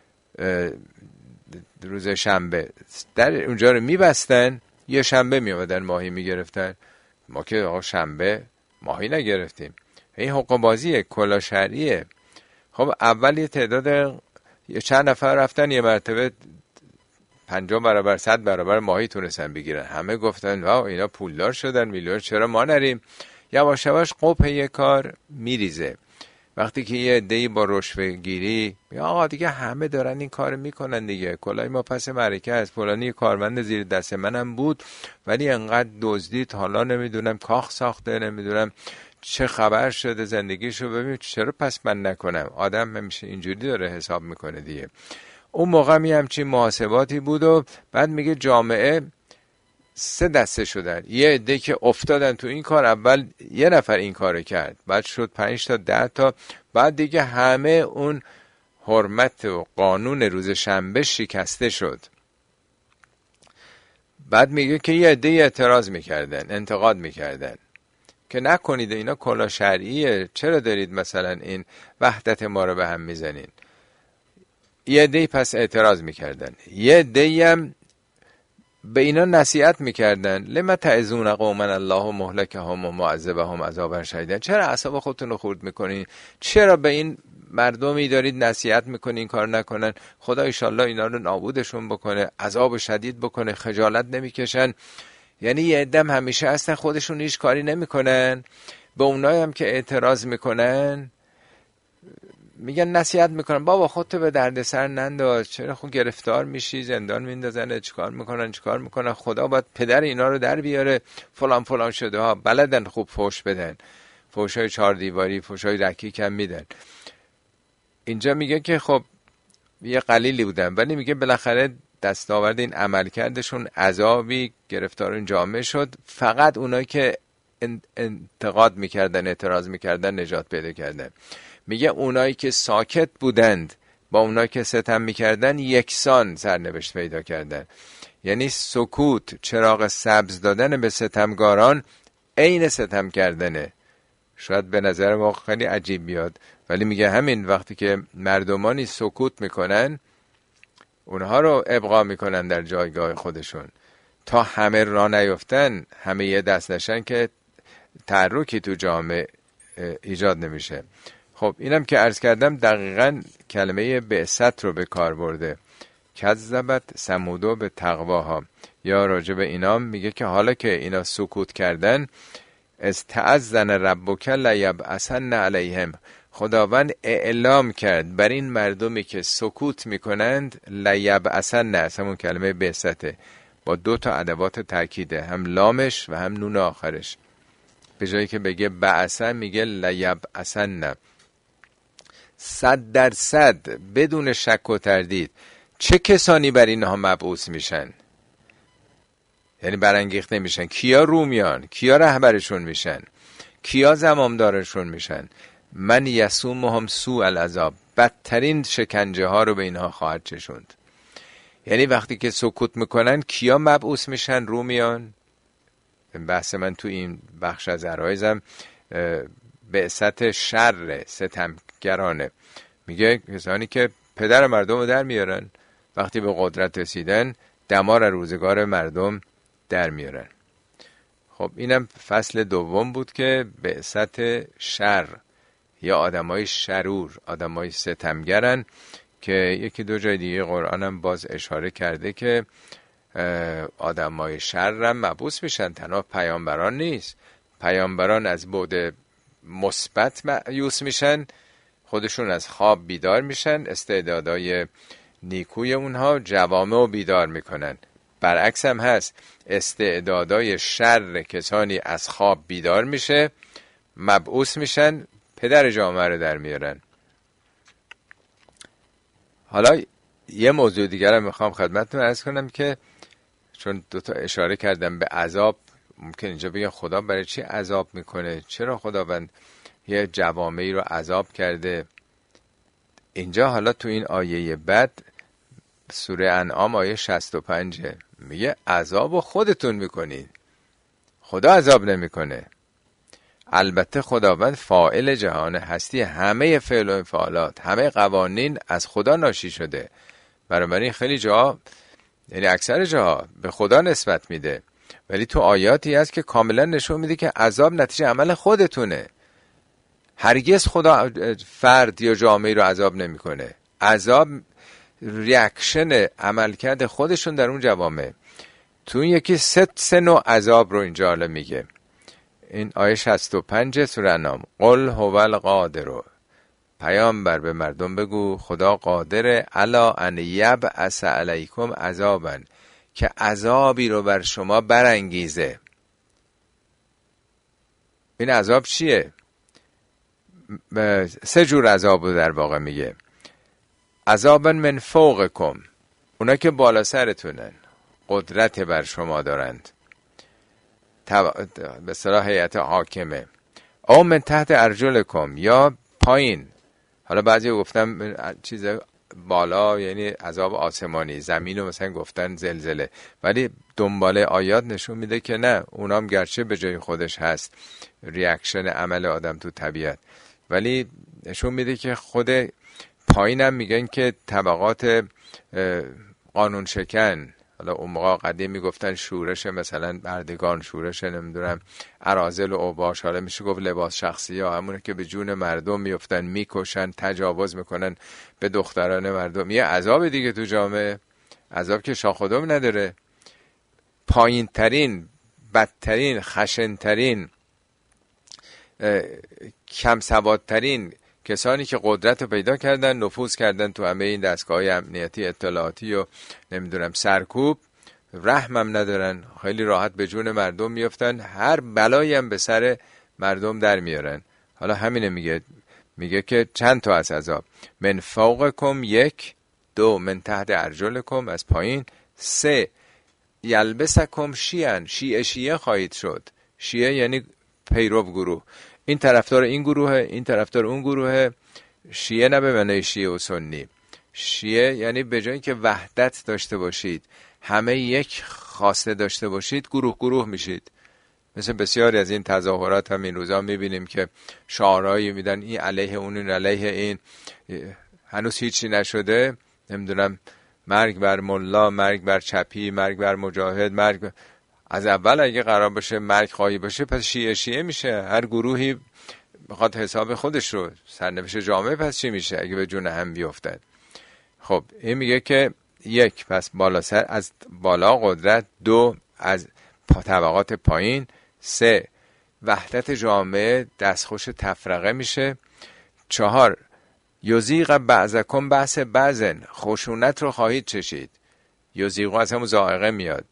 روز شنبه در اونجا رو میبستن، یه شنبه می آمدن ماهی میگرفتن. ما که آقا شنبه ماهی نگرفتیم. این حقوق بازیه، کلا شرعیه. خب اول یه تعداد یه چند نفر رفتن یه مرتبه پنجاه برابر صد برابر ماهی تونستن بگیرن. همه گفتن واو اینا پولدار شدن، میلیون، چرا ما نریم؟ یواش یواش قبح یه کار میریزه. وقتی که یه عده‌ای با رشوه گیری یا آقا دیگه همه دارن این کار میکنن دیگه، کلای ما پس معرکه از فلانی کارمند زیر دست منم بود ولی انقدر دزدید، حالا نمیدونم کاخ ساخته، نمیدونم چه خبر شده زندگیشو، ببین چرا پس من نکنم. آدم همیشه اینجوری داره حساب میکنه دیگه. اون موقع می همچین محاسباتی بود و بعد میگه جامعه سه دسته شدن. یه عده که افتادن تو این کار، اول یه نفر این کارو کرد، بعد شد پنج تا ده تا، بعد دیگه همه اون حرمت و قانون روز شنبه شکسته شد. بعد میگه که یه عده اعتراض میکردن، انتقاد میکردن که نکنید اینا کلا شرعیه، چرا دارید مثلا این وحدت ما رو به هم میزنین؟ یه عده‌ای پس اعتراض میکردن، یه عده‌ای هم به اینا نصیحت میکردن لما تعظون قوما الله مهلکهم و معذبهم عذابا شدیدا، چرا اعصاب خودتون رو خورد میکنین؟ چرا به این مردمی دارید نصیحت میکنین این کار نکنن؟ خدا ان شاءالله اینا رو نابودشون بکنه، عذاب شدید بکنه، خجالت نمیکشن. یعنی یه عده همیشه هستن خودشون هیچ کاری نمیکنن، به اونایی هم که اعتراض میکنن میگن نصیحت میکنن بابا خودتو به دردسر ننداز، چرا خود گرفتار میشی، زندان میندازن، چیکار میکنن چیکار میکنن، خدا باید پدر اینا رو در بیاره، فلان فلان شده ها. بلدن خوب فوش بدن، فوشای چهار دیواری، فوشای رکیک هم میدن. اینجا میگه که خب یه قلیلی بودن، ولی میگه بالاخره دستاورد این عملکردشون عذابی گرفتار این جامعه شد. فقط اونایی که انتقاد میکردن، اعتراض میکردن نجات پیدا کردن. میگه اونایی که ساکت بودند با اونایی که ستم میکردن یکسان سرنوشت پیدا کردن. یعنی سکوت، چراغ سبز دادن به ستمگاران عین ستم کردنه. شاید به نظر ما خیلی عجیب بیاد، ولی میگه همین وقتی که مردمانی سکوت میکنن اونها رو ابقا میکنن در جایگاه خودشون تا همه را نیفتن، همه یه دست نشن که تحرکی تو جامعه ایجاد نمیشه. خب اینم که عرض کردم دقیقاً کلمه بعثت رو به کار برده، کذبت ثمود به تقواها. یا راجع به اینا میگه که حالا که اینا سکوت کردن، استعذن ربک لیبعثن علیهم، خداوند اعلام کرد بر این مردمی که سکوت میکنند لیبعثن، همون کلمه بعثته با دو تا ادوات تاکیده، هم لامش و هم نون آخرش. به جایی که بگه بعثن میگه لیبعثن. صد درصد بدون شک و تردید چه کسانی بر اینها مبعوث میشن؟ یعنی برانگیخته میشن. کیا رومیان؟ کیا رهبرشون میشن؟ کیا زمامدارشون میشن؟ من یسومهم سوء العذاب، بدترین شکنجه ها رو به اینها خواهد چشوند. یعنی وقتی که سکوت میکنن کیا مبعوث میشن؟ رومیان. بحث من تو این بخش از عرایزم بعثت شر ستمگرانه. میگه کسانی که پدر مردم رو در میارن، وقتی به قدرت رسیدن دمار روزگار مردم در میارن. خب اینم فصل دوم بود که بعثت شر یا آدمای شرور، آدمای ستمگرن، که یکی دو جای دیگه قرآن هم باز اشاره کرده که آدمای شر هم مبعوث میشن. تنها پیامبران نیست، پیامبران از بعد مثبت مایوس میشن، خودشون از خواب بیدار میشن، استعدادای نیکوی اونها جوامع رو بیدار میکنن. برعکس هم هست، استعدادای شر کسانی از خواب بیدار میشه، مبعوث میشن، پدر جامعه رو در میارن. حالا یه موضوع دیگر هم میخوام خدمتتون عرض کنم که چون دوتا اشاره کردم به عذاب، ممکن اینجا بگن خدا برای چی عذاب میکنه؟ چرا خداوند یه جوامعی رو عذاب کرده؟ اینجا حالا تو این آیه بعد سوره انعام آیه شصت و پنج میگه عذاب خودتون میکنید، خدا عذاب نمیکنه. البته خداوند فاعل جهان هستی، همه فعل و فعالات، همه قوانین از خدا ناشی شده. بنابراین خیلی جا، یعنی اکثر جاها به خدا نسبت میده، ولی تو آیاتی هست که کاملا نشون میده که عذاب نتیجه عمل خودتونه. هرگز خدا فرد یا جامعه رو عذاب نمیکنه. عذاب ریاکشن عملکرد خودشون در اون جوامع. تو این یکی ست سه نوع عذاب رو اینجا حالا میگه. این آیه شصت و پنج سوره انعام، قل هو القادر، پیامبر به مردم بگو خدا قادر الا ان یبعث علیکم عذابا، که عذابی رو بر شما برانگیزه. این عذاب چیه؟ سه جور عذاب رو در واقع میگه. عذابا من فوقکم، اونا که بالا سرتونن، قدرت بر شما دارند، به اصطلاح هیئت حاکمه. او من تحت ارجلکم، یا پایین. حالا بعضی گفتم چیز بالا یعنی عذاب آسمانی، زمین رو مثلا گفتن زلزله، ولی دنباله آیات نشون میده که نه، اونام گرچه به جای خودش هست ریاکشن عمل آدم تو طبیعت، ولی نشون میده که خود پایینم میگن که طبقات قانون شکن، حالا اون موقع قدیم میگفتن شورش مثلا بردگان، شورش نمیدونم اراذل و اوباش، حالا میشه گفت لباس شخصی ها، همونه که به جون مردم میفتن، میکشن، تجاوز میکنن به دختران مردم. یه عذاب دیگه تو جامعه، عذاب که شاخ و دم نداره. پایین ترین، بدترین، خشنترین، کم سوادترین کسانی که قدرت رو پیدا کردن، نفوذ کردن تو همه این دستگاه امنیتی اطلاعاتی و نمیدونم سرکوب، رحمم ندارن، خیلی راحت به جون مردم میافتن، هر بلایی هم به سر مردم در میارن. حالا همینه میگه، میگه که چند تا از عذاب: من فوقکم یک، دو من تحت ارجلکم از پایین، سه یلبسکم شیعن، شیعه شیعه خواهید شد. شیعه یعنی پیرو گروه، این طرفدار این گروه، این طرفدار اون گروه. شیعه نه به معنی شیعه و سنی، شیعه یعنی به جای که وحدت داشته باشید، همه یک خواسته داشته باشید، گروه گروه میشید. مثل بسیاری از این تظاهرات هم این روزا میبینیم که شعارهایی میدن، این علیه اون، این علیه این، هنوز هیچی نشده، نمیدونم مرگ بر ملا، مرگ بر چپی، مرگ بر مجاهد، مرگ بر... از اول اگه قرار باشه مرگ خواهی باشه، پس شیعه شیعه میشه، هر گروهی بخواد حساب خودش رو. سرنوشت جامعه پس چی میشه اگه به جون هم بیافتن؟ خب این میگه که یک، پس بالا سر از بالا قدرت، دو از طبقات پایین، سه وحدت جامعه دستخوش تفرقه میشه، چهار یزیق بعضکم بحث بعضن، خشونت رو خواهید چشید. یزیقو از همون ذائقه میاد،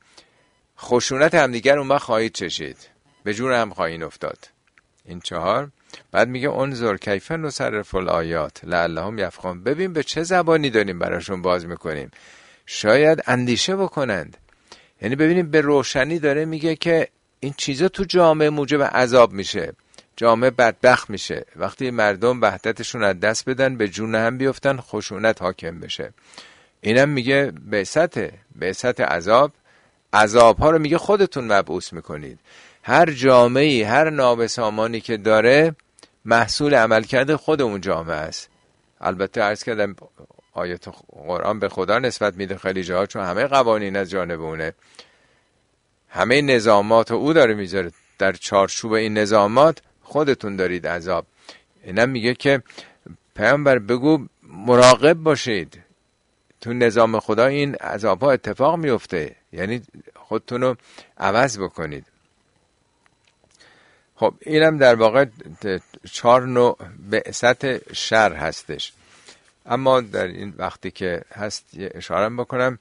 خشونت همدیگر اون وقت خواهید چشید، به جون هم خواهید افتاد. این چهار. بعد میگه انظر کیف نصرف الآیات لعلهم یفقهون، ببین به چه زبانی داریم براشون باز میکنیم، شاید اندیشه بکنند. یعنی ببینیم به روشنی داره میگه که این چیزا تو جامعه موجب عذاب میشه، جامعه بدبخت میشه وقتی مردم وحدتشون از دست بدن، به جون هم بیفتن، خشونت حاکم بشه. اینم میگه بعثته، بعثت عذاب. عذاب ها رو میگه خودتون مبعوث میکنید. هر جامعه‌ای، هر نابسامانی که داره محصول عملکرد خود اون جامعه است. البته عرض کردم آیت قرآن به خدا نسبت میده خیلی جاها، چون همه قوانین از جانب اونه، همه نظامات او داره میذاره، در چارچوب این نظامات خودتون دارید عذاب. اینم میگه که پیامبر بگو مراقب باشید، تو نظام خدا این عذاب ها اتفاق میفته، یعنی خودتون رو عوض بکنید. خب اینم در واقع چهار نوع بعثت شر هستش. اما در این وقتی که هست اشاره بکنم،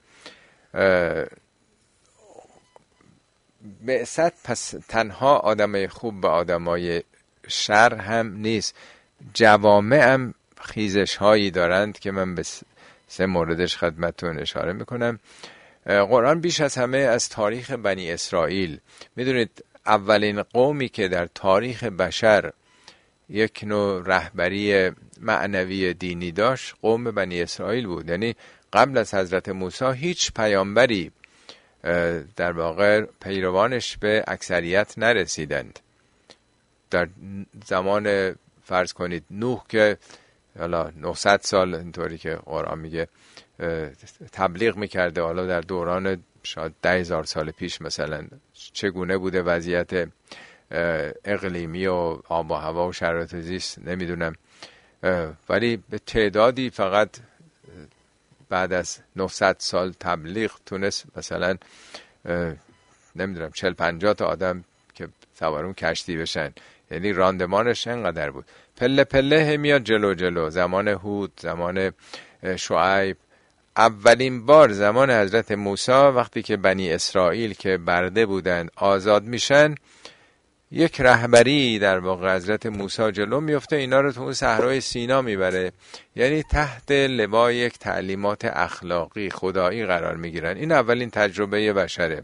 بعثت پس تنها آدمای خوب به آدمای شر هم نیست، جوامع هم خیزش هایی دارند که من به سه موردش خدمتتون اشاره میکنم. قرآن بیش از همه از تاریخ بنی اسرائیل، میدونید اولین قومی که در تاریخ بشر یک نوع رهبری معنوی دینی داشت قوم بنی اسرائیل بود. یعنی قبل از حضرت موسی هیچ پیامبری در واقع پیروانش به اکثریت نرسیدند. در زمان فرض کنید نوح که حالا نهصد سال اینطوری که قرآن میگه تبلیغ میکرده، حالا در دوران شاید ده هزار سال پیش مثلا چگونه بوده وضعیت اقلیمی و آب و هوا و شرایط زیست نمیدونم، ولی به تعدادی فقط بعد از نهصد سال تبلیغ تونست مثلا نمیدونم چهل پنجاه تا آدم که سوارون کشتی بشن. یعنی راندمانش انقدر بود. پله پله میاد جلو جلو، زمان هود، زمان شعیب، اولین بار زمان حضرت موسی وقتی که بنی اسرائیل که برده بودن آزاد میشن، یک رهبری در واقع حضرت موسی جلو میفته، اینا رو تو اون صحرای سینا میبره، یعنی تحت لوای یک تعلیمات اخلاقی خدایی قرار میگیرن. این اولین تجربه بشره.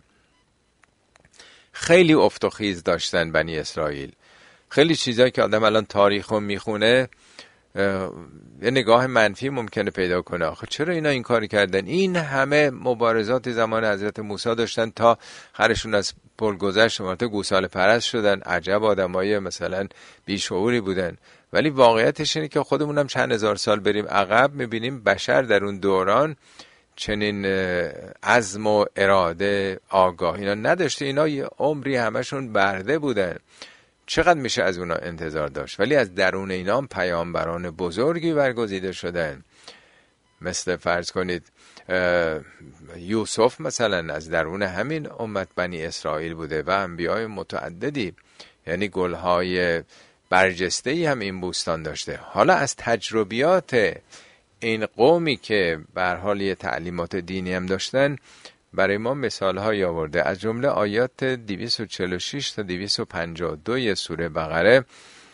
خیلی افت و خیز داشتن بنی اسرائیل، خیلی چیزایی که آدم الان تاریخو میخونه یه نگاه منفی ممکنه پیدا کنه. آخه چرا اینا این کاری کردن؟ این همه مبارزات زمان حضرت موسی داشتن تا خرشون از پل گذشت، مرتبه گوساله پرست شدن، عجب آدمای مثلا بیشعوری بودن. ولی واقعیتش اینه که خودمونم چند هزار سال بریم عقب میبینیم بشر در اون دوران چنین عزم و اراده آگاه اینا نداشته. اینا یه عمری همشون برده بودن، چقدر میشه از اونا انتظار داشت؟ ولی از درون اینا هم پیامبران بزرگی برگزیده شدن، مثل فرض کنید یوسف مثلا از درون همین امت بنی اسرائیل بوده و انبیای متعددی، یعنی گلهای برجسته‌ای هم این بوستان داشته. حالا از تجربیات این قومی که به هر حال یه تعلیمات دینی هم داشتن برای ما مثال‌هایی آورده، از جمله آیات دویست و چهل و شش تا دویست و پنجاه و دو سوره بقره.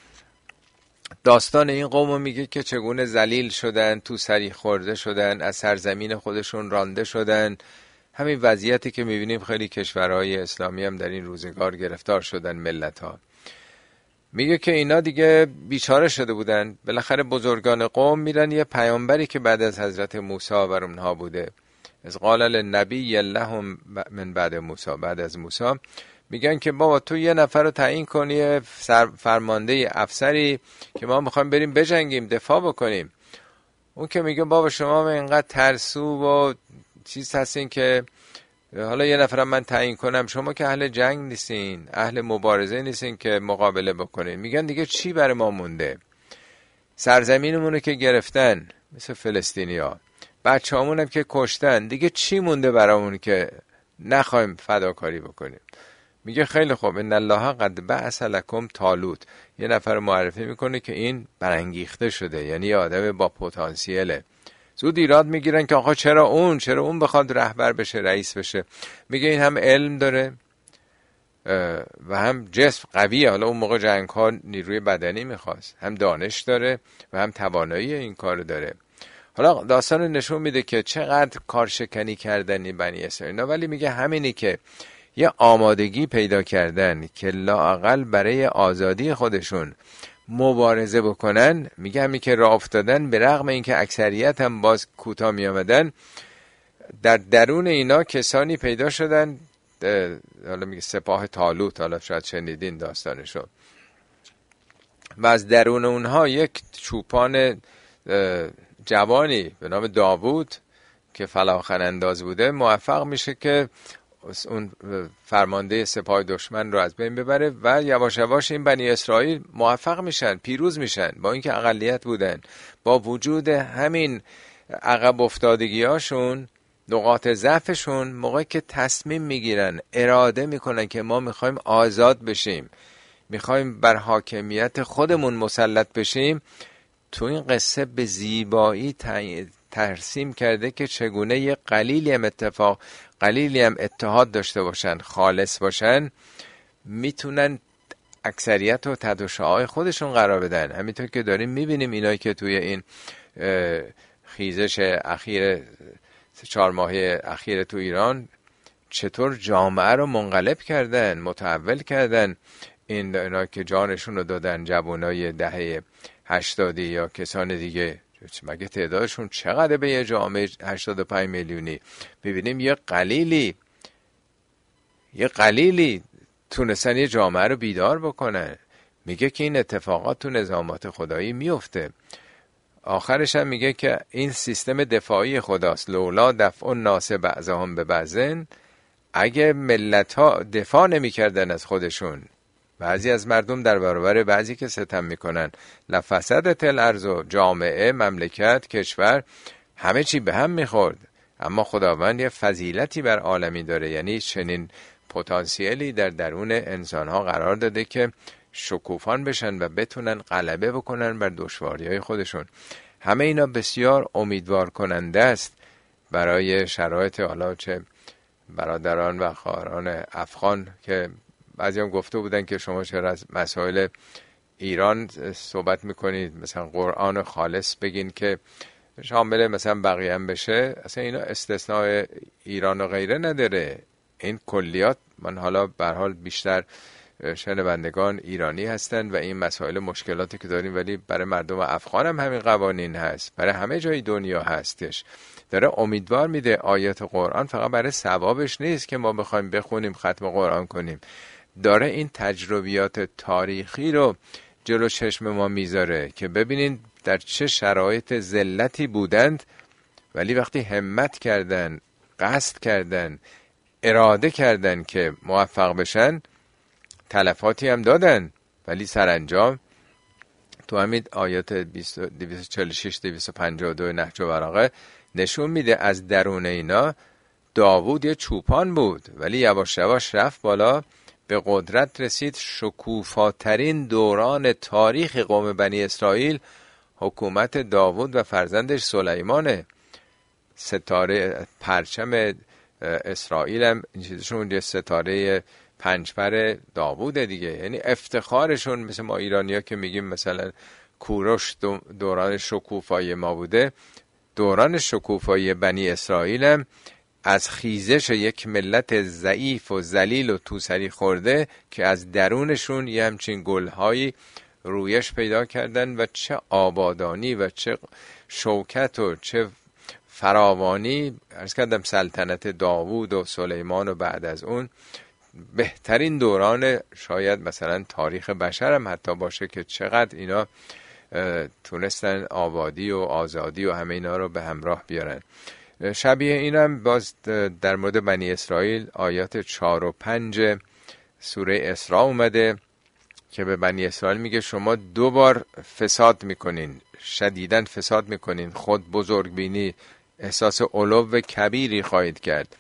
داستان این قوم میگه که چگونه ذلیل شدن، تو سری خورده شدن، از سرزمین خودشون رانده شدن. همین وضعیتی که میبینیم خیلی کشورهای اسلامی هم در این روزگار گرفتار شدن ملت‌ها. میگه که اینا دیگه بیچاره شده بودن. بالاخره بزرگان قوم میرن یه پیامبری که بعد از حضرت موسی و اونها بوده، از قال للنبی لهم من بعد موسی، بعد از موسی میگن که بابا تو یه نفر رو تعیین کنی فرمانده افسری که ما میخوایم بریم بجنگیم، دفاع بکنیم. اون که میگه بابا شما اینقدر ترسو و چیز هستین که حالا یه نفرم من تعیین کنم، شما که اهل جنگ نیستین، اهل مبارزه نیستین که مقابله بکنین. میگن دیگه چی برای ما مونده؟ سرزمینمونو که گرفتن مثل فلسطینیا، بچه همونم که کشتن، دیگه چی مونده برامون که نخوایم فداکاری بکنیم؟ میگه خیلی خوب، ان الله قد بعث لکم طالوت. یه نفر معرفی میکنه که این برانگیخته شده، یعنی یه آدم با پتانسیله. زود ایراد میگیرن که آقا چرا اون چرا اون بخواد رهبر بشه، رئیس بشه. میگه این هم علم داره و هم جسم قویه. حالا اون موقع جنگ ها نیروی بدنی میخواست، هم دانش داره و هم توانایی این کار داره. حالا داستان نشون میده که چقدر کارشکنی کردن این بنی اسرائیل، ولی میگه همینی که یه آمادگی پیدا کردن که لااقل برای آزادی خودشون مبارزه بکنن. میگه همین که راه افتادن، به رغم اینکه اکثریت هم باز کوتاه می آمدن، در درون اینا کسانی پیدا شدن، حالا میگه سپاه طالوت، حالا شاید شنیدین داستانشو، و از درون اونها یک چوپان جوانی به نام داوود که فلاخن انداز بوده موفق میشه که اون فرمانده سپاه دشمن رو از بین ببره و یواش یواش این بنی اسرائیل موفق میشن، پیروز میشن، با اینکه اقلیت بودن، با وجود همین عقب افتادگیاشون، نقاط ضعفشون، موقعی که تصمیم میگیرن، اراده میکنن که ما میخوایم آزاد بشیم، میخوایم بر حاکمیت خودمون مسلط بشیم، تو این قصه به زیبایی ترسیم کرده که چگونه یه قلیلی هم اتفاق قلیلی هم اتحاد داشته باشن، خالص باشن، میتونن اکثریت و تحت شعاع خودشون قرار بدن. همینطور که داریم میبینیم اینایی که توی این خیزش اخیر چهار ماهه اخیر تو ایران چطور جامعه رو منقلب کردن، متحول کردن. این اینا که جانشون رو دادن، جوانای دهه هشتادی یا کسان دیگه، مگه تعدادشون چقدر به یه جامعه هشتاد و پنج میلیونی؟ ببینیم یه قلیلی یه قلیلی تونستن یه جامعه رو بیدار بکنن. میگه که این اتفاقات تو نظامات خدایی میفته. آخرش هم میگه که این سیستم دفاعی خداست، لولا دفع الناس بعضهم به بعضن. اگه ملت ها دفاع نمی کردن از خودشون، بعضی از مردم در برابر بعضی که ستم میکنن، لفسدت الارض، جامعه، مملکت، کشور، همه چی به هم میخورد. اما خداوند یه فضیلتی بر عالمی داره، یعنی چنین پتانسیلی در درون انسان ها قرار داده که شکوفان بشن و بتونن غلبه بکنن بر دشواری‌های خودشون. همه اینا بسیار امیدوار کننده است برای شرایط، حالا چه برادران و خواهران افغان که بعضی هم گفته بودن که شما چرا از مسائل ایران صحبت میکنید، مثلا قرآن خالص بگین که شامل مثلا بقیه هم بشه. اصلا اینا استثناء ایران و غیره نداره، این کلیات. من حالا به هر حال بیشتر شنوندگان ایرانی هستن و این مسائل مشکلاتی که داریم، ولی برای مردم افغان هم همین قوانین هست، برای همه جای دنیا هستش. داره امیدوار میده. آیات قرآن فقط برای ثوابش نیست که ما بخوایم بخونیم ختم قرآن کنیم، داره این تجربیات تاریخی رو جلو چشم ما میذاره که ببینین در چه شرایط ذلتی بودند، ولی وقتی همت کردن، قصد کردن، اراده کردن که موفق بشن، تلفاتی هم دادن، ولی سرانجام تو همین آیات دویست و چهل و شش دویست و پنجاه و دو نهج البلاغه نشون میده از درون اینا داوود یه چوپان بود، ولی یواش یواش رفت بالا، به قدرت رسید. شکوفاترین دوران تاریخ قوم بنی اسرائیل حکومت داوود و فرزندش سلیمانه. ستاره پرچم اسرائیل هم این چیزشون یه ستاره پنجپر داوود دیگه، یعنی افتخارشون. مثل ما ایرانی‌ها که میگیم مثلا کوروش دوران شکوفایی ما بوده، دوران شکوفایی بنی اسرائیل هم از خیزش یک ملت ضعیف و ذلیل و توسری خورده که از درونشون یه همچین گلهایی رویش پیدا کردن و چه آبادانی و چه شوکت و چه فراوانی. عرض کردم سلطنت داوود و سلیمان و بعد از اون بهترین دوران شاید مثلا تاریخ بشر هم حتی باشه که چقدر اینا تونستن آبادی و آزادی و همه اینا رو به همراه بیارن. شبیه اینم باز در مورد بنی اسرائیل آیات چهار و پنج سوره اسراء اومده که به بنی اسرائیل میگه شما دو بار فساد میکنین، شدیداً فساد میکنین، خود بزرگ بینی، احساس علو کبیری خواهید کرد.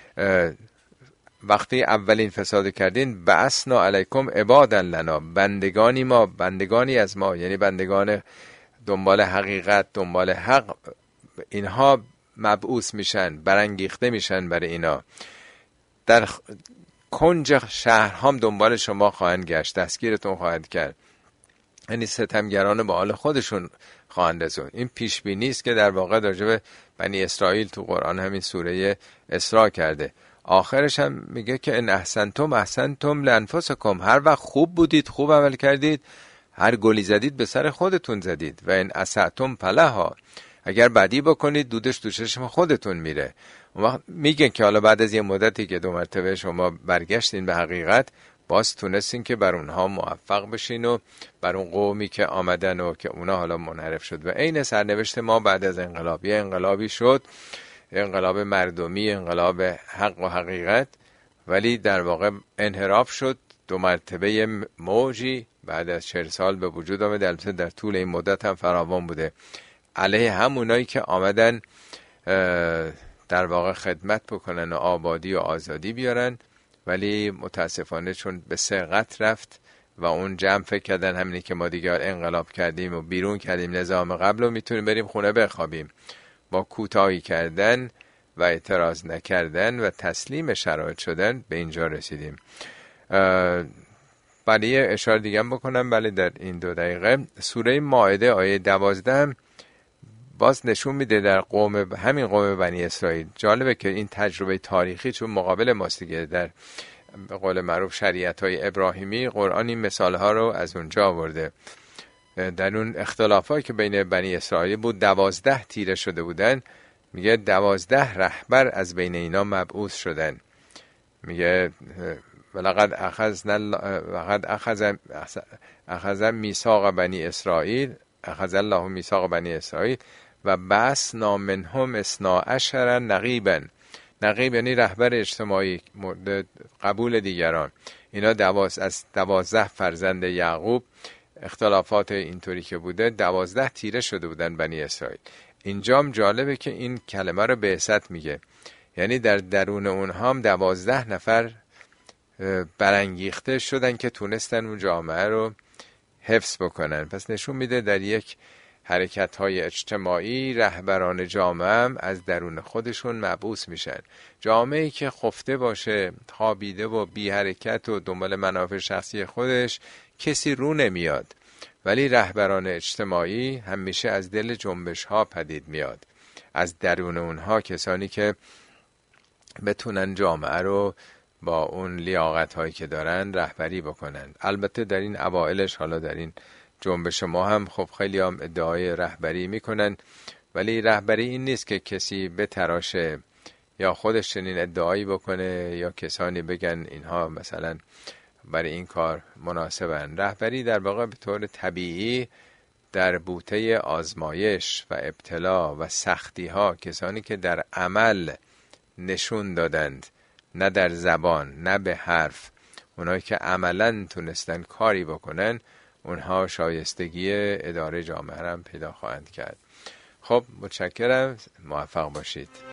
وقتی اولین فساد کردین بعثنا علیکم عبادا لنا، بندگانی ما، بندگانی از ما، یعنی بندگان دنبال حقیقت، دنبال حق، اینها مبعوث میشن، برانگیخته میشن برای اینا. در کنج شهرهام دنبال شما خواهند گشت، دستگیرتون خواهند کرد، یعنی ستمگران با حال خودشون خواهند رسون. این پیش بینی است که در واقع راجع به بنی اسرائیل تو قرآن همین سوره اسراء کرده. آخرش هم میگه که ان احسنتم احسنتم لانفسکم، هر وقت خوب بودید، خوب عمل کردید، هر گلی زدید به سر خودتون زدید. و ان اسأتم فلها، اگر بدی بکنید دودش تو چشم خودتون میره. اون وقت میگن که حالا بعد از یه مدتی که دو مرتبه شما برگشتین به حقیقت، باز تونستین که بر اونها موفق بشین و بر اون قومی که آمدن و که اونا حالا منحرف شد. و عین سرنوشت ما بعد از انقلاب، یه انقلابی شد، انقلاب مردمی، انقلاب حق و حقیقت، ولی در واقع انحراف شد، دو مرتبه موجی بعد از چهل سال به وجود آمد. البته در طول این مدت هم فراوان بوده علیه همونایی که آمدن در واقع خدمت بکنن و آبادی و آزادی بیارن، ولی متاسفانه چون به سرقت رفت و اون جمع فکر کردن همینی که ما دیگه انقلاب کردیم و بیرون کردیم نظام قبل و میتونیم بریم خونه بخوابیم، با کوتاهی کردن و اعتراض نکردن و تسلیم شرایط شدن به اینجا رسیدیم. بله یه اشاره دیگه هم بکنم. بله در این دو دقیقه سوره مائده آیه دوازده باز نشون میده در قوم همین قوم بنی اسرائیل. جالبه که این تجربه تاریخی چون مقابل ماست دیگه، در به قول معروف شریعت های ابراهیمی قرآن این مثال ها رو از اونجا آورده. در اون اختلافایی که بین بنی اسرائیل بود، دوازده تیره شده بودن، میگه دوازده رهبر از بین اینا مبعوث شدن. میگه ولقد اخذنا وقد اخذ اخذ میثاق بنی اسرائیل، اخذ الله میثاق بنی اسرائیل و بعثنا منهم اثنا عشر نقیبا. نقیب یعنی رهبر اجتماعی مورد قبول دیگران. اینا دواز از دوازده فرزند یعقوب، اختلافات اینطوری که بوده، دوازده تیره شده بودن بنی اسرائیل. اینجام جالبه که این کلمه رو بعثت میگه، یعنی در درون اونها هم دوازده نفر برانگیخته شدن که تونستن اون جامعه رو حفظ بکنن. پس نشون میده در یک حرکت‌های اجتماعی رهبران جامعه هم از درون خودشون مبعوث میشن. جامعه‌ای که خفته باشه، خوابیده و بی حرکت و دنبال منافع شخصی خودش، کسی رو نمیاد. ولی رهبران اجتماعی همیشه از دل جنبش ها پدید میاد، از درون اونها کسانی که بتونن جامعه رو با اون لیاقت هایی که دارن رهبری بکنن. البته در این اوائلش، حالا در این جنبش ما هم خب خیلی هم ادعای رهبری میکنن، ولی رهبری این نیست که کسی بتراشه یا خودش چنین ادعایی بکنه یا کسانی بگن اینها مثلا برای این کار مناسبن. رهبری در واقع به طور طبیعی در بوته آزمایش و ابتلا و سختی ها، کسانی که در عمل نشون دادند، نه در زبان نه به حرف، اونایی که عملاً تونستن کاری بکنن، اونها شایستگی اداره جامعه هم پیدا خواهند کرد. خب متشکرم، موفق باشید.